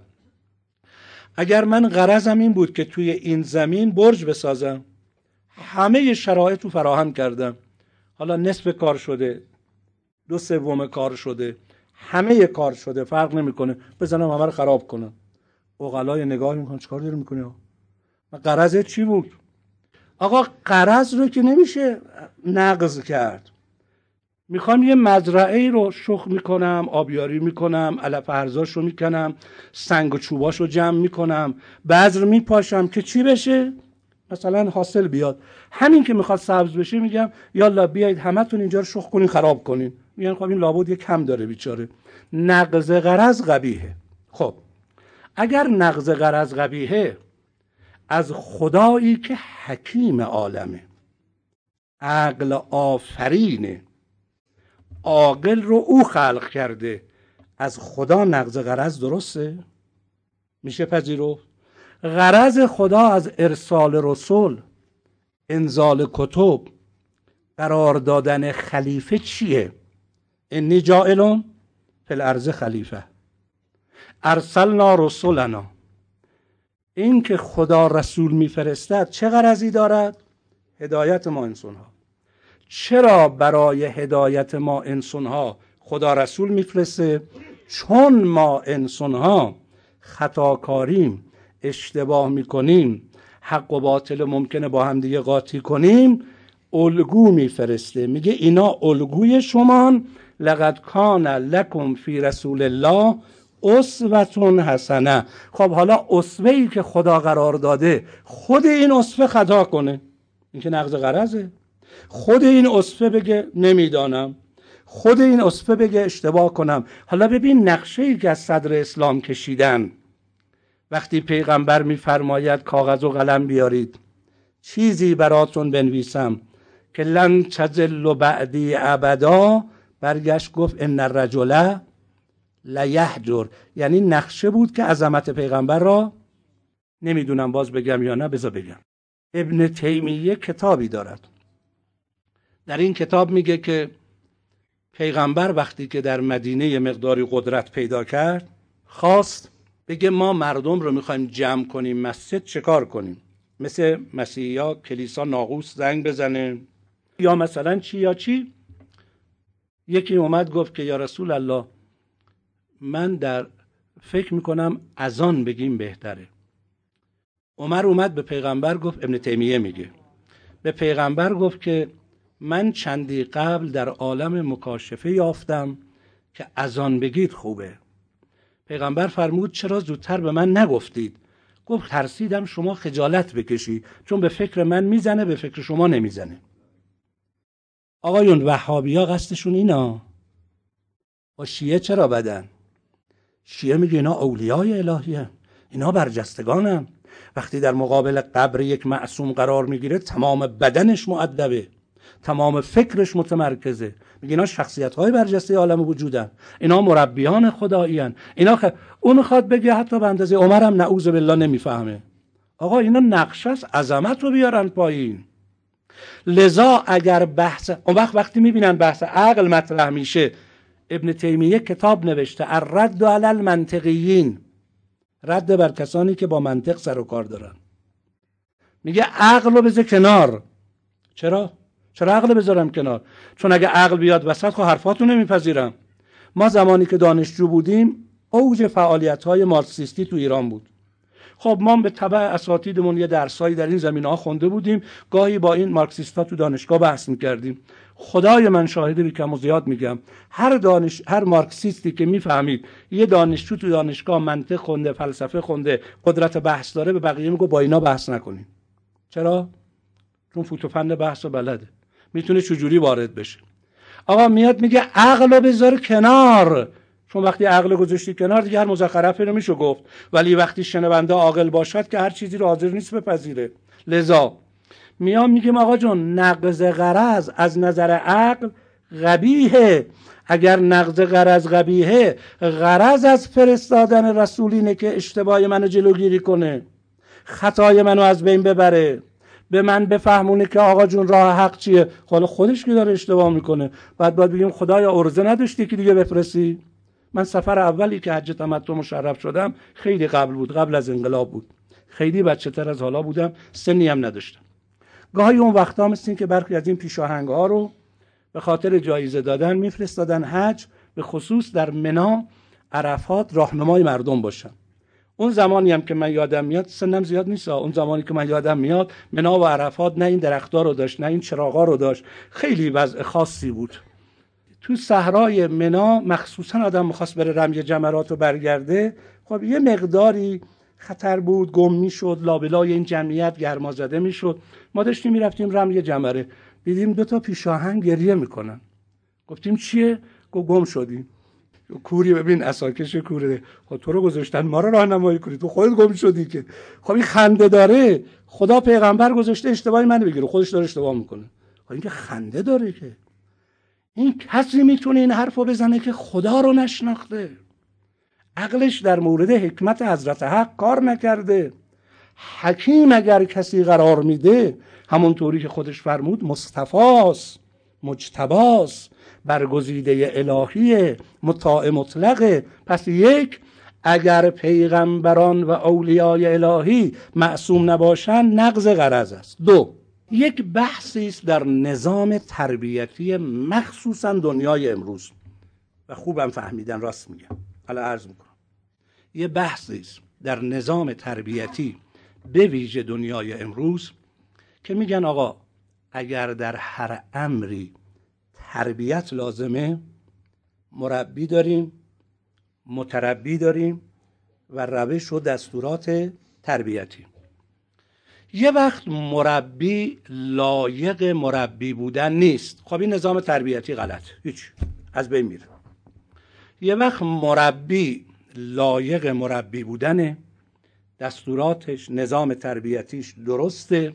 اگر من غرضم این بود که توی این زمین برج بسازم، همه شرایط رو فراهم کردم، حالا نصف کار شده، 2/3 کار شده، همه کار شده، فرق نمیکنه، بزنم همه رو خراب کنم. عقلای نگاه میکنن چیکار داری میکنی؟ غرضت چی بود؟ آقا غرض رو که نمیشه نقض کرد. میخوام یه مزرعه رو شخ میکنم، آبیاری میکنم، علف ارزاش رو میکنم، سنگ و چوباش رو جمع میکنم، بذر میپاشم که چی بشه؟ مثلا حاصل بیاد. همین که میخواد سبز بشه میگم یالا بیایید همتون اینجا رو شخ کنین، خراب کنین. میگن خب این لابد یه کم داره بیچاره. نقض غرض قبیحه. خب اگر نقض غرض قبیحه، از خدایی که حکیم عالمه، عقل آفرینه، عاقل رو او خلق کرده، از خدا نقض غرض درسته؟ میشه پذیرفت؟ غرض خدا از ارسال رسول، انزال کتب، قرار دادن خلیفه چیه؟ انی جاعلون فی الارض خلیفه، ارسلنا رسولنا. این که خدا رسول میفرستد چه غرضی دارد؟ هدایت ما انسان ها. چرا برای هدایت ما انسان ها خدا رسول میفرسته؟ چون ما انسان ها خطاکاریم، اشتباه میکنیم، حق و باطل ممکنه با هم دیگه قاطی کنیم، الگو میفرسته. میگه اینا الگوی شمان، لقد کان لکم فی رسول الله اسوه حسنه. خب حالا اسوه‌ای که خدا قرار داده، خود این اسوه خطا کنه، این که نقض غرضه. خود این اسوه بگه نمیدانم، خود این اسوه بگه اشتباه کنم. حالا ببین نقشه‌ای که از صدر اسلام کشیدن. وقتی پیغمبر میفرماید کاغذ و قلم بیارید، چیزی براتون بنویسم که لن تضلوا بعدی ابدا، برگشت گفت ان الرجل لیهجر. یعنی نقشه بود که عظمت پیغمبر را، نمیدونم باز بگم یا نه، بذار بگم. ابن تیمیه کتابی دارد در این کتاب میگه که پیغمبر وقتی که در مدینه مقداری قدرت پیدا کرد خواست بگه ما مردم رو میخوایم جمع کنیم مسجد، چه کار کنیم؟ مثل مسیحی‌ها کلیسا ناقوس زنگ بزنه یا مثلا چی یا چی؟ یکی اومد گفت که یا رسول الله من در فکر میکنم اذان بگیم بهتره. عمر اومد به پیغمبر گفت، ابن تیمیه میگه، به پیغمبر گفت که من چندی قبل در عالم مکاشفه یافتم که اذان بگید خوبه. پیغمبر فرمود چرا زودتر به من نگفتید؟ گفت ترسیدم شما خجالت بکشی، چون به فکر من میزنه به فکر شما نمیزنه. آقایون وهابی‌ها قصدشون اینا. با شیعه چرا بدن؟ شیعه میگه اینا اولیای الهیه، اینا برجستگانن. وقتی در مقابل قبر یک معصوم قرار میگیره تمام بدنش مؤدبه، تمام فکرش متمرکزه. میگه اینا شخصیت‌های برجسته عالم وجودن، اینا مربیان خداییان. اون میخواد بگه حتی به اندازه عمر هم نعوذ بالله نمیفهمه. آقا اینا نقشه است، عظمت رو بیارن پایین. لذا اگر بحث اون وقتی میبینن بحث عقل مطرح میشه، ابن تیمیه کتاب نوشته الرد علی المنطقیین، رد بر کسانی که با منطق سر و کار دارن. میگه عقل رو بذار کنار. چرا عقل بذارم کنار؟ چون اگه عقل بیاد وسط خب حرفاتو نمیپذیرم. ما زمانی که دانشجو بودیم اوج فعالیت‌های مارکسیستی تو ایران بود. خب ما به تبع اساتیدمون یه درسایی در این زمینه‌ها خونده بودیم، گاهی با این مارکسیستا تو دانشگاه بحث می‌کردیم. خدای من شاهد کم و زیاد میگم، هر مارکسیستی که میفهمید یه دانشجو تو دانشگاه منطق خونده، فلسفه خونده، قدرت بحث داره، به بقیه میگه با اینا بحث نکنین. چرا؟ چون فوت و فن بحث بلده، میتونه چجوری وارد بشه. آقا میاد میگه عقل رو بذار کنار، چون وقتی عقل گذاشتی کنار دیگه هر مزخرفی رو میشه گفت، ولی وقتی شنونده عاقل باشد که هر چیزی رو حاضر نیست بپذیره. لذا میگیم آقا جون نقض غرض از نظر عقل قبیحه. اگر نقض غرض قبیحه، غرض از فرستادن رسول اینه که اشتباه منو جلوگیری کنه، خطای منو از بین ببره، به من بفهمونه که آقا جون راه حق چیه. حالا خودش که داره اشتباه میکنه، باید بگیم خدایا عرضه نداشتی که دیگه بفرستی. من سفر اولی که حج تمتع مشرف شدم خیلی قبل بود، قبل از انقلاب بود، خیلی بچه تر از حالا بودم، سنی هم نداشتم. گاهی اون وقتا مثل این که برخی از این پیشاهنگ ها رو به خاطر جایزه دادن میفرستادن حج، به خصوص در منی عرفات راهنمای مردم باشن. اون زمانی هم که من یادم میاد، سنم زیاد نیست، اون زمانی که من یادم میاد منی و عرفات نه این درخت‌ها رو داشت نه این چراغ‌ها رو داشت، خیلی وضع خاصی بود. تو صحرای منی مخصوصا آدم می‌خواست بره رمی جمرات رو برگرده، خب یه مقداری خطر بود، گم میشد، لابلای این جمعیت گرمازده میشد. ما داشتیم میرفتیم رمی جمره، دیدیم 2 تا پیشاهنگ گریه میکنن. گفتیم چیه؟ گم شدیم. کوری ببین اساکش کوره، خب تو رو گذاشتن ما رو راهنمایی کنی، تو خودت گم شدی که. خب این خنده داره، خدا پیغمبر گذاشته اشتباهی منو بگیره، خودش داره اشتباه میکنه. خب این که خنده داره که این کسی میتونه این حرفو بزنه که خدا رو نشناخته، عقلش در مورد حکمت حضرت حق کار نکرده. حکیم اگر کسی قرار میده همونطوری که خودش فرمود مصطفاست، مجتباست، برگزیده الهیه، مطاع مطلقه. پس یک، اگر پیغمبران و اولیای الهی معصوم نباشن نقض غرض است. 2، یک بحثی است در نظام تربیتی مخصوصا دنیای امروز و خوبم فهمیدن، راست میگم، حالا عرض میکنم. یه بحثی است در نظام تربیتی به ویژه دنیای امروز که میگن آقا اگر در هر امری تربیت لازمه، مربی داریم، متربی داریم و روش و دستورات تربیتی. یه وقت مربی لایق مربی بودن نیست، خب این نظام تربیتی غلط، هیچ، از بین میره. یه وقت مربی لایق مربی بودنه، دستوراتش، نظام تربیتیش درسته،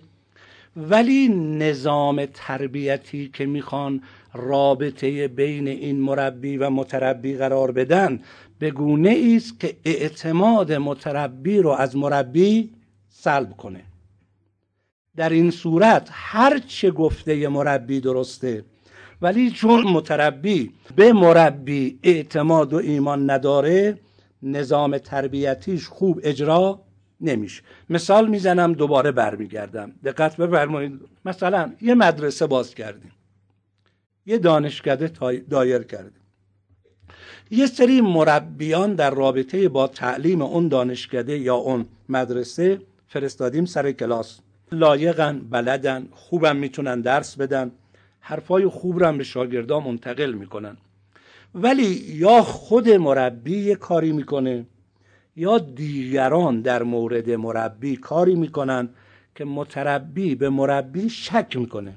ولی نظام تربیتی که میخوان رابطه بین این مربی و متربی قرار بدن به گونه است که اعتماد متربی رو از مربی سلب کنه. در این صورت هر چه گفته مربی درسته، ولی چون متربی به مربی اعتماد و ایمان نداره، نظام تربیتیش خوب اجرا نمیشه. مثال میزنم دوباره برمیگردم، دقت بفرمایید. مثلا یه مدرسه باز کردیم، یه دانشکده دایر کردیم، یه سری مربیان در رابطه با تعلیم اون دانشکده یا اون مدرسه فرستادیم سر کلاس. لایقن، بلدن، خوبم میتونن درس بدن، حرفای خوب رو هم به شاگردان منتقل میکنن. ولی یا خود مربی یه کاری میکنه یا دیگران در مورد مربی کاری میکنن که متربی به مربی شک میکنه.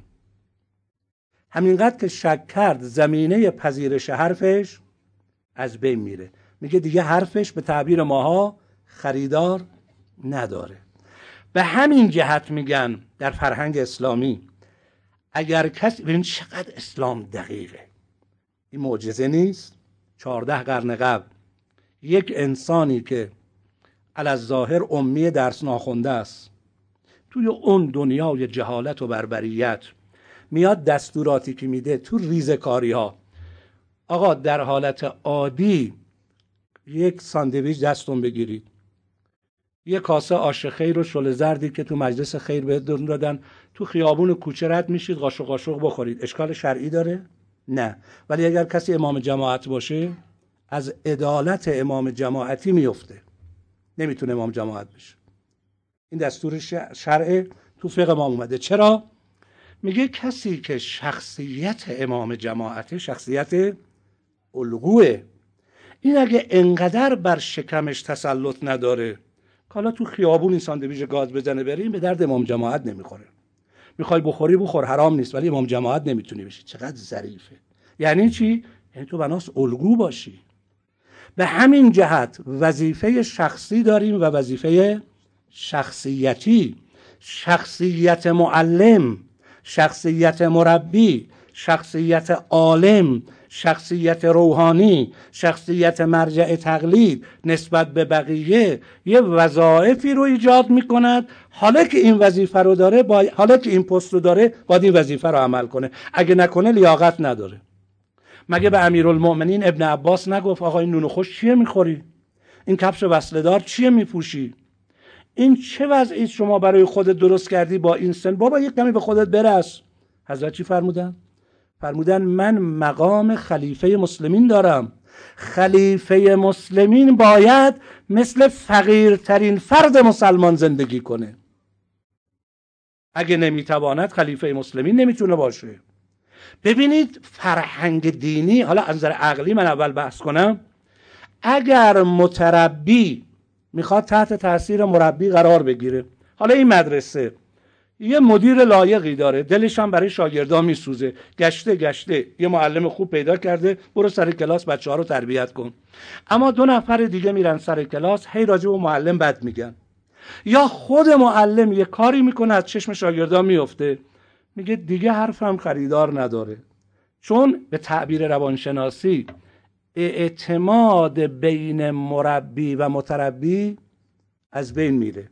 همینقدر که شک کرد زمینه پذیرش حرفش از بین میره. میگه دیگه حرفش به تعبیر ماها خریدار نداره. به همین جهت میگن در فرهنگ اسلامی اگر کسی، ببین چقدر اسلام دقیقه، این معجزه نیست. 14 قرن قبل یک انسانی که علی‌الظاهر امی درس ناخونده است، توی اون دنیای جهالت و بربریت میاد دستوراتی که میده تو ریزکاری ها. آقا در حالت عادی یک ساندویچ دستون بگیرید، یک کاسه آش خیر و شل زردی که تو مجلس خیر بهتون دادن، تو خیابون کوچه رد میشید قاشق قاشق بخورید، اشکال شرعی داره؟ نه. ولی اگر کسی امام جماعت باشه از عدالت امام جماعتی میفته، نمیتونه امام جماعت بشه. این دستور شرع تو فقه ما اومده. چرا؟ میگه کسی که شخصیت امام جماعت شخصیت الگوه، این اگه انقدر بر شکمش تسلط نداره، حالا تو خیابون این ساندویچ گاز بزنه بریم، به درد امام جماعت نمیخوره. میخوای بخوری بخور، حرام نیست، ولی امام جماعت نمیتونی بشی. چقدر ظریفه. یعنی چی؟ یعنی تو بناس الگو باشی. به همین جهت وظیفه شخصی داریم و وظیفه شخصیتی. شخصیت معلم، شخصیت مربی، شخصیت عالم، شخصیت روحانی، شخصیت مرجع تقلید نسبت به بقیه یه وظایفی رو ایجاد میکند. حالا که این وظیفه رو داره، حالا که این پست رو داره، باید این وظیفه رو عمل کنه. اگه نکنه لیاقت نداره. مگه به امیرالمؤمنین ابن عباس نگفت آقا این نون خوش چیه میخوری؟ این کفش وصله‌دار چیه میپوشی؟ این چه وضعی شما برای خودت درست کردی با این سن؟ بابا یک کمی به خودت برس. حضرت چی فرمودن؟ فرمودن من مقام خلیفه مسلمین دارم. خلیفه مسلمین باید مثل فقیرترین فرد مسلمان زندگی کنه. اگه نمیتواند خلیفه مسلمین نمیتونه باشه. ببینید فرهنگ دینی، حالا از نظر عقلی من اول بحث کنم، اگر متربی میخواد تحت تاثیر مربی قرار بگیره، حالا این مدرسه یه مدیر لایقی داره، دلش هم برای شاگردان میسوزه، گشته یه معلم خوب پیدا کرده، برو سر کلاس بچه‌ها رو تربیت کن. اما 2 نفر دیگه میرن سر کلاس، هی راجع به معلم بد میگن. یا خود معلم یه کاری میکنه از چشم شاگردان میفته، میگه دیگه حرفم خریدار نداره. چون به تعبیر روانشناسی اعتماد بین مربی و متربی از بین میره.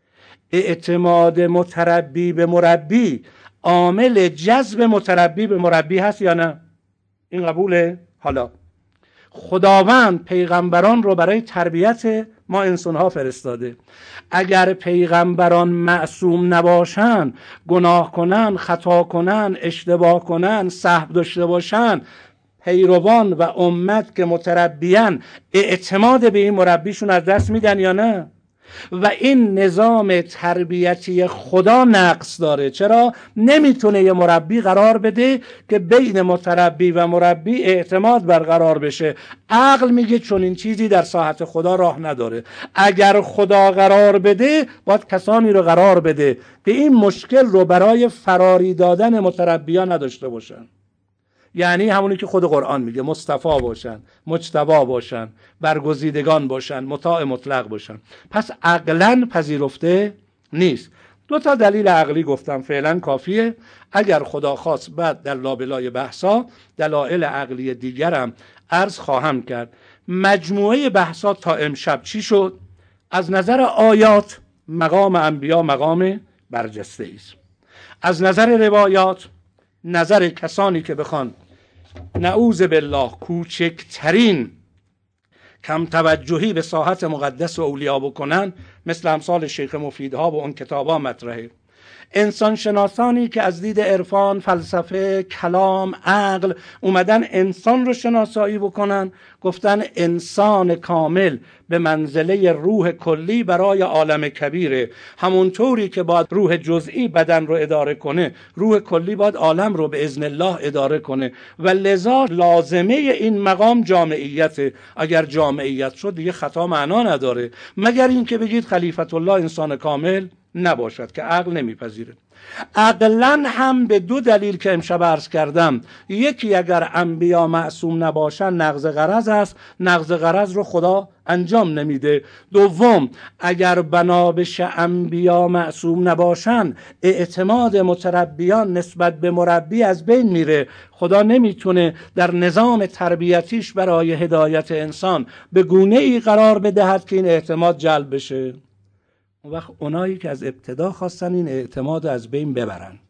اعتماد متربی به مربی عامل جذب متربی به مربی هست یا نه؟ این قبوله؟ حالا خداوند پیغمبران رو برای تربیت ما انسان‌ها فرستاده. اگر پیغمبران معصوم نباشن، گناه کنن، خطا کنن، اشتباه کنن، سهو داشته باشن، پیروان و امت که متربیان اعتماد به این مربیشون از دست میدن یا نه؟ و این نظام تربیتی خدا نقص داره. چرا؟ نمیتونه یه مربی قرار بده که بین متربی و مربی اعتماد برقرار بشه. عقل میگه چون این چیزی در ساحت خدا راه نداره. اگر خدا قرار بده، باید کسانی رو قرار بده که این مشکل رو برای فراری دادن متربیان نداشته باشن. یعنی همونی که خود قرآن میگه، مصطفی باشن، مجتبی باشن، برگزیدگان باشن، مطاع مطلق باشن. پس عقلاً پذیرفته نیست. 2 تا دلیل عقلی گفتم، فعلا کافیه. اگر خدا خواست بعد در لابلای بحثا دلایل عقلی دیگرم عرض خواهم کرد. مجموعه بحثا تا امشب چی شد؟ از نظر آیات مقام انبیا مقام برجسته است. از نظر روایات، نظر کسانی که بخوان نعوذ بالله کوچکترین کم توجهی به ساحت مقدس و اولیا بکنن، مثل امثال شیخ مفیدها و اون کتابا مطرحه. انسان شناسانی که از دید عرفان، فلسفه، کلام، عقل اومدن انسان رو شناسایی بکنن، گفتن انسان کامل به منزله روح کلی برای عالم کبیره. همونطوری که باید روح جزئی بدن رو اداره کنه، روح کلی باید عالم رو به اذن الله اداره کنه و لذا لازمه این مقام جامعیته. اگر جامعیت شد دیگه خطا معنا نداره، مگر اینکه بگید خلیفت الله انسان کامل نباشد که عقل نمیپذیره. عقلاً هم به دو دلیل که امشب عرض کردم، یکی اگر انبیا معصوم نباشن نقض غرض است، نقض غرض رو خدا انجام نمیده. دوم، اگر بنابش انبیا معصوم نباشن اعتماد متربیان نسبت به مربی از بین میره. خدا نمیتونه در نظام تربیتیش برای هدایت انسان به گونه ای قرار بدهد که این اعتماد جلب بشه. اون وقت اونایی که از ابتدا خواستن این اعتماد از بین ببرن،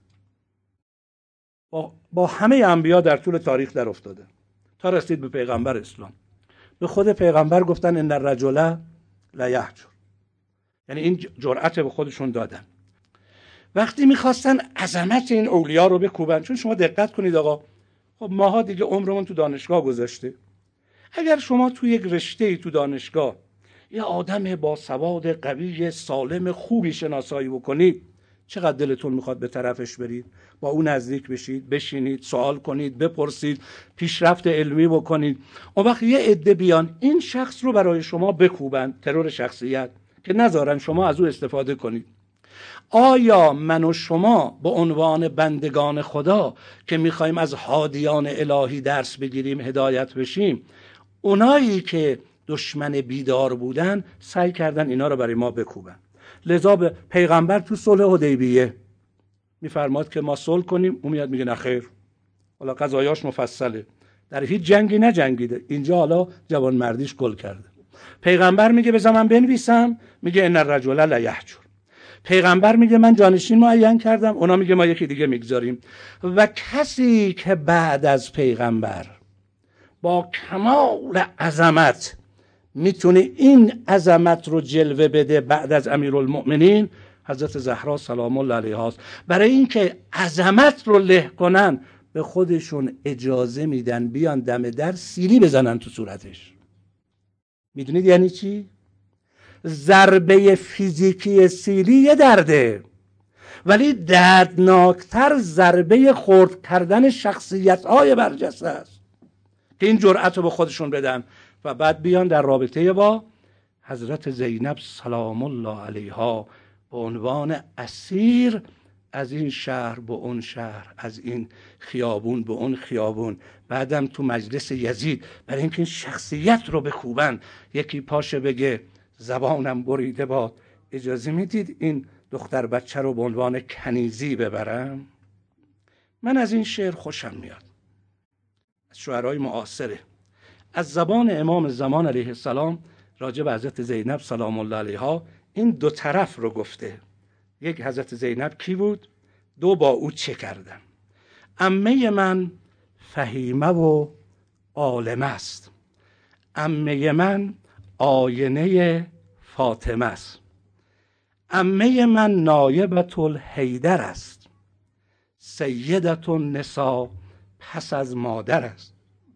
با همه انبیا در طول تاریخ در افتاده تا رسید به پیغمبر اسلام. به خود پیغمبر گفتن ان الرجل لیهجر، یعنی این جرأت به خودشون دادن. وقتی میخواستن عظمت این اولیا رو بکوبن، چون شما دقت کنید آقا، خب ماها دیگه عمرمون تو دانشگاه گذشته. اگر شما تو یک رشته‌ای تو دانشگاه یه آدم با سواد قوی سالم خوبی شناسایی بکنید، چقدر دلتون میخواد به طرفش برید، با اون نزدیک بشید، بشینید، سوال کنید، بپرسید، پیشرفت علمی بکنید. اون وقت یه عده بیان این شخص رو برای شما بکوبن، ترور شخصیت، که نذارن شما از او استفاده کنید. آیا من و شما به عنوان بندگان خدا که میخوایم از هادیان الهی درس بگیریم، هدایت بشیم، اونایی که دشمن بیدار بودن سعی کردن اینا رو برای ما بکوبن؟ لذا به پیغمبر تو صلح حدیبیه میفرماد که ما صلح کنیم، اون میاد میگه نه خیر. حالا قضایاش مفصله، در هیچ جنگی نجنگیده، اینجا حالا جوان مردیش گل کرده. پیغمبر میگه بذار من بنویسم، میگه ان الرجل لیهجر. پیغمبر میگه من جانشین معین کردم، اونا میگه ما یکی دیگه میگذاریم. و کسی که بعد از پیغمبر با کمال عظمت میتونه این عظمت رو جلوه بده بعد از امیرالمؤمنین، حضرت زهرا سلام الله علیها است. برای اینکه عظمت رو له کنن به خودشون اجازه میدن بیان دم در سیلی بزنن تو صورتش. میدونید یعنی چی؟ ضربه فیزیکی سیلی یه درده، ولی دردناکتر ضربه خرد کردن شخصیت‌های برجسته است که این جرأت رو به خودشون بدن و بعد بیان در رابطه با حضرت زینب سلام الله علیها به عنوان اسیر از این شهر به اون شهر، از این خیابون به اون خیابون، بعدم تو مجلس یزید، برای اینکه این شخصیت رو بکوبن. یکی پاشه بگه زبانم بریده باد، اجازه میدید این دختر بچه رو به عنوان کنیزی ببرم؟ من از این شعر خوشم میاد، از شعرهای معاصره، از زبان امام زمان علیه السلام راجع به حضرت زینب سلام الله علیها. این دو طرف رو گفته، یک حضرت زینب کی بود، دو با او چه کردن. عمه من فهیمه و عالمه است، عمه من آینه فاطمه است، عمه من نایبة الحیدر است، سیدة النساء پس از مادر است.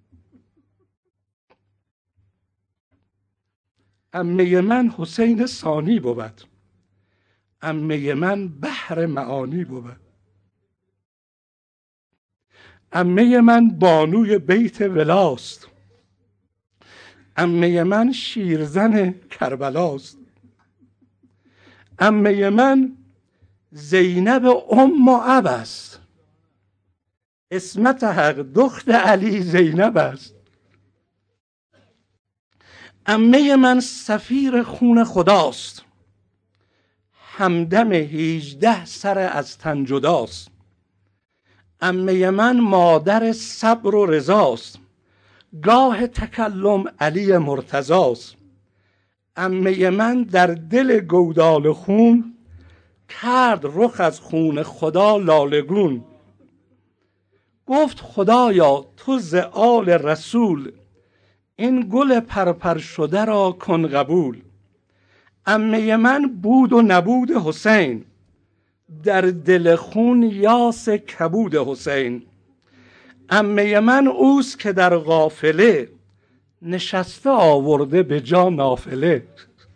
عمه من حسین ثانی بود، عمه من بحر معانی بود، عمه من بانوی بیت ولاست، عمه من شیرزن کربلاست، عمه من زینب ام اب است، اسمت حق دخت علی زینب است، عمه من سفیر خون خداست، همدم 18 سر از تن جداست، عمه من مادر صبر و رضاست، گاه تکلم علی مرتضاست، عمه من در دل گودال خون کرد رخ از خون خدا لالگون. گفت خدایا تو ز آل رسول، این گل پرپر شده را کن قبول. عمه من بود و نبود حسین، در دل خون یاس کبود حسین. عمه من اوست که در قافله، نشسته آورده به جا نافله.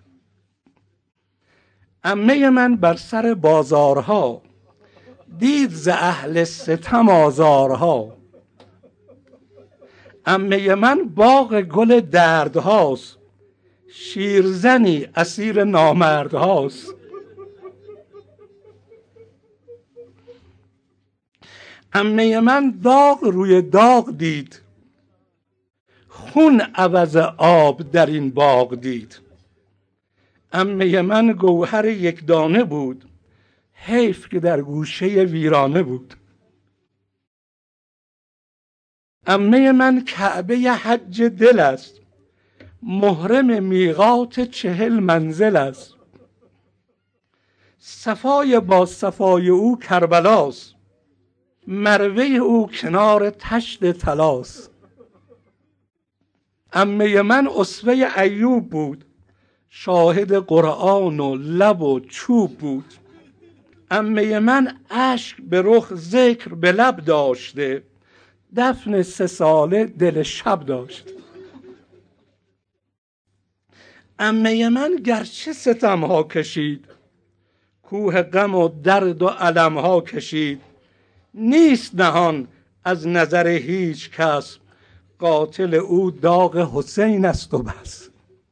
عمه من بر سر بازارها، دید ز اهل ستم آزارها. عمه من باغ گل دردهاست، شیرزنی اسیر نامردهاست. عمه من داغ روی داغ دید، خون عوض آب در این باغ دید. عمه من گوهر یک دانه بود، حیف که در گوشه ویرانه بود. عمه من کعبه حج دل است، محرم میقات 40 منزل است. صفای با صفای او کربلاست، مروه او کنار تشت طلاست. عمه من اسوه ایوب بود، شاهد قرآن و لب و چوب بود. عمه من اشک به رخ ذکر به لب داشته، دفن 3 ساله دل شب داشت. عمه من گرچه ستمها کشید، کوه غم و درد و المها کشید. نیست نهان از نظر هیچ کس، قاتل او داغ حسین است و بس.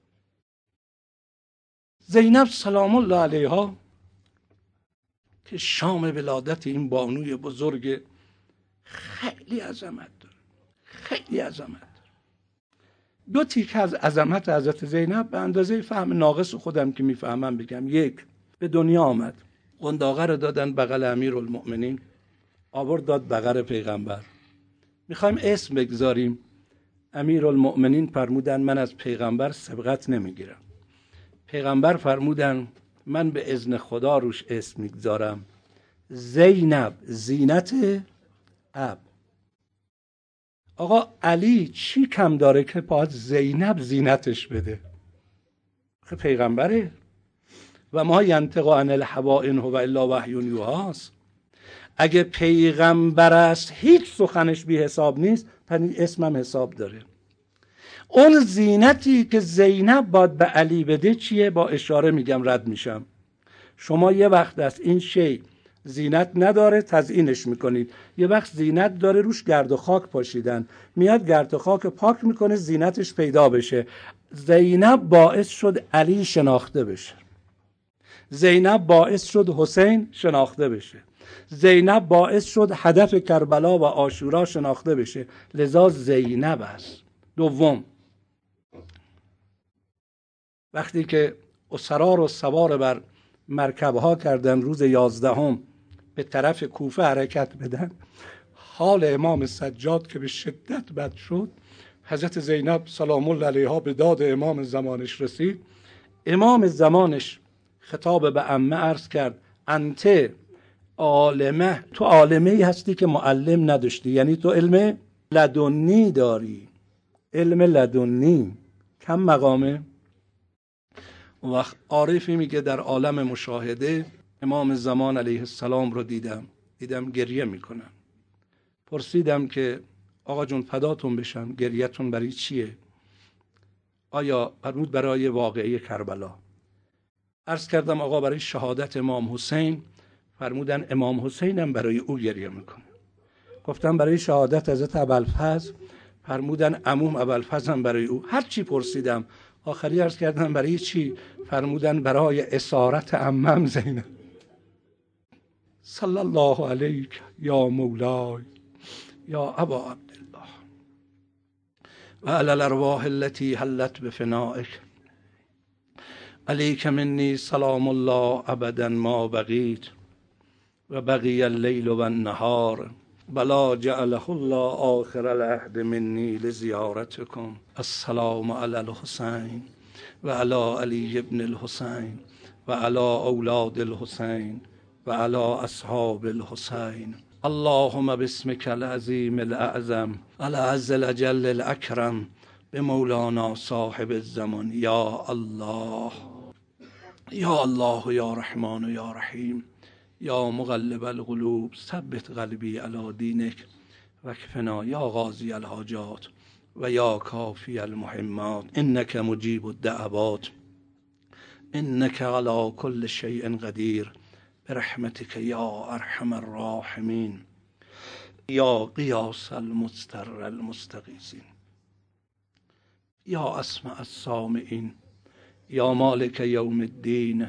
زینب سلام الله علیها که شام ولادت این بانوی بزرگ خیلی عظمت داره، خیلی عظمت داره. 2 تیکه از عظمت حضرت زینب به اندازه فهم ناقص خودم که میفهمم بگم. 1، به دنیا آمد، قنداقه رو دادن بغل امیرالمؤمنین، آورد داد بغل پیغمبر. میخوایم اسم بگذاریم، امیرالمؤمنین فرمودن من از پیغمبر سبقت نمیگیرم. پیغمبر فرمودن من به اذن خدا روش اسم میگذارم، زینب زینت اب. آقا علی چی کم داره که باید زینب زینتش بده؟ خب پیغمبره و ما ینطق عن الهوی ان هو الا وحی یوحی. اگه پیغمبر است هیچ سخنش بی حساب نیست، پس اسمم حساب داره. اون زینتی که زینب باید به علی بده چیه؟ با اشاره میگم رد میشم. شما یه وقت است این شی زینت نداره تزیینش میکنید، یه وقت زینت داره روش گرد و خاک پاشیدن، میاد گرد و خاک پاک میکنه زینتش پیدا بشه. زینب باعث شد علی شناخته بشه، زینب باعث شد حسین شناخته بشه، زینب باعث شد هدف کربلا و عاشورا شناخته بشه، لذا زینب است. دوم، وقتی که اسرا رو سوار بر مرکبها کردن روز 11 به طرف کوفه حرکت بدن، حال امام سجاد که به شدت بد شد، حضرت زینب سلام الله علیها به داد امام زمانش رسید. امام زمانش خطاب به عمه عرض کرد انت عالمه، تو عالمه ای هستی که معلم نداشتی، یعنی تو علم لدنی داری. علم لدنی کم مقامه. اون وقت عارفی میگه در عالم مشاهده امام زمان علیه السلام رو دیدم گریه میکنن. پرسیدم که آقا جون فداتون بشم، گریه‌تون برای چیه؟ آیا فرمود برای واقعه کربلا. عرض کردم آقا برای شهادت امام حسین. فرمودن امام حسین هم برای او گریه میکنه. گفتم برای شهادت حضرت ابوالفضل. فرمودن عموم ابوالفضل هم برای او. هر چی پرسیدم آخری عرض کردم برای چی؟ فرمودن برای اسارت عمم زینب. صلی الله علیک یا مولای یا ابا عبدالله و علی الارواح التي حلت بفنائک علیک منی سلام الله ابدا ما بقیت و بقی اللیل و النهار بلا جعله الله آخر العهد منی لزیارتکم. السلام علی الحسین و علی علی ابن الحسین وعلى اولاد الحسین وعلى اصحاب الحسین. اللهم باسمك العظیم الاعظم العز الاجل الاکرم بمولانا صاحب الزمان. یا الله یا الله یا رحمان یا رحیم یا مقلب القلوب ثبت قلبی علی دینک واکفنا یا قاضی الحاجات و یا کافی المهمات انک مجیب الدعوات انک علی کل شیء قدیر برحمتک یا ارحم الراحمین یا قیاس المضطر المستغیثین یا اسمع السامعین یا مالک یوم الدین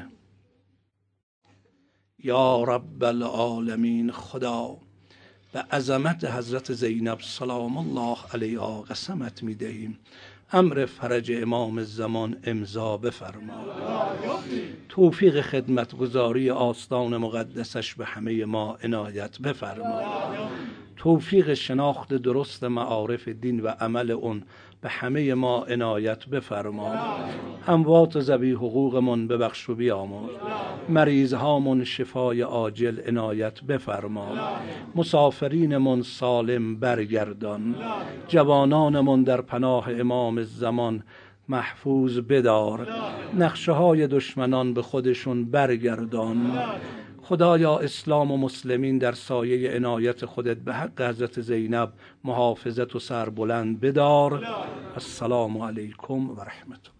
یا رب العالمین. خدا به عظمت حضرت زینب سلام الله علیها قسمت می‌دهیم امر فرج امام زمان امضا بفرما. توفیق خدمتگزاری آستان مقدسش به همه ما عنایت بفرما. توفیق شناخت درست معارف دین و عمل اون به همه ما عنایت بفرما. اموات ذوی حقوقمون ببخش و بیامرز. مریضهامون شفای عاجل عنایت بفرما. مسافرینمون سالم برگردان. جوانانمون در پناه امام زمان محفوظ بدار. نقشه های دشمنان به خودشون برگردان. خدایا اسلام و مسلمین در سایه عنایت خودت به حق حضرت زینب محافظت و سربلند بدار. السلام علیکم و رحمت الله.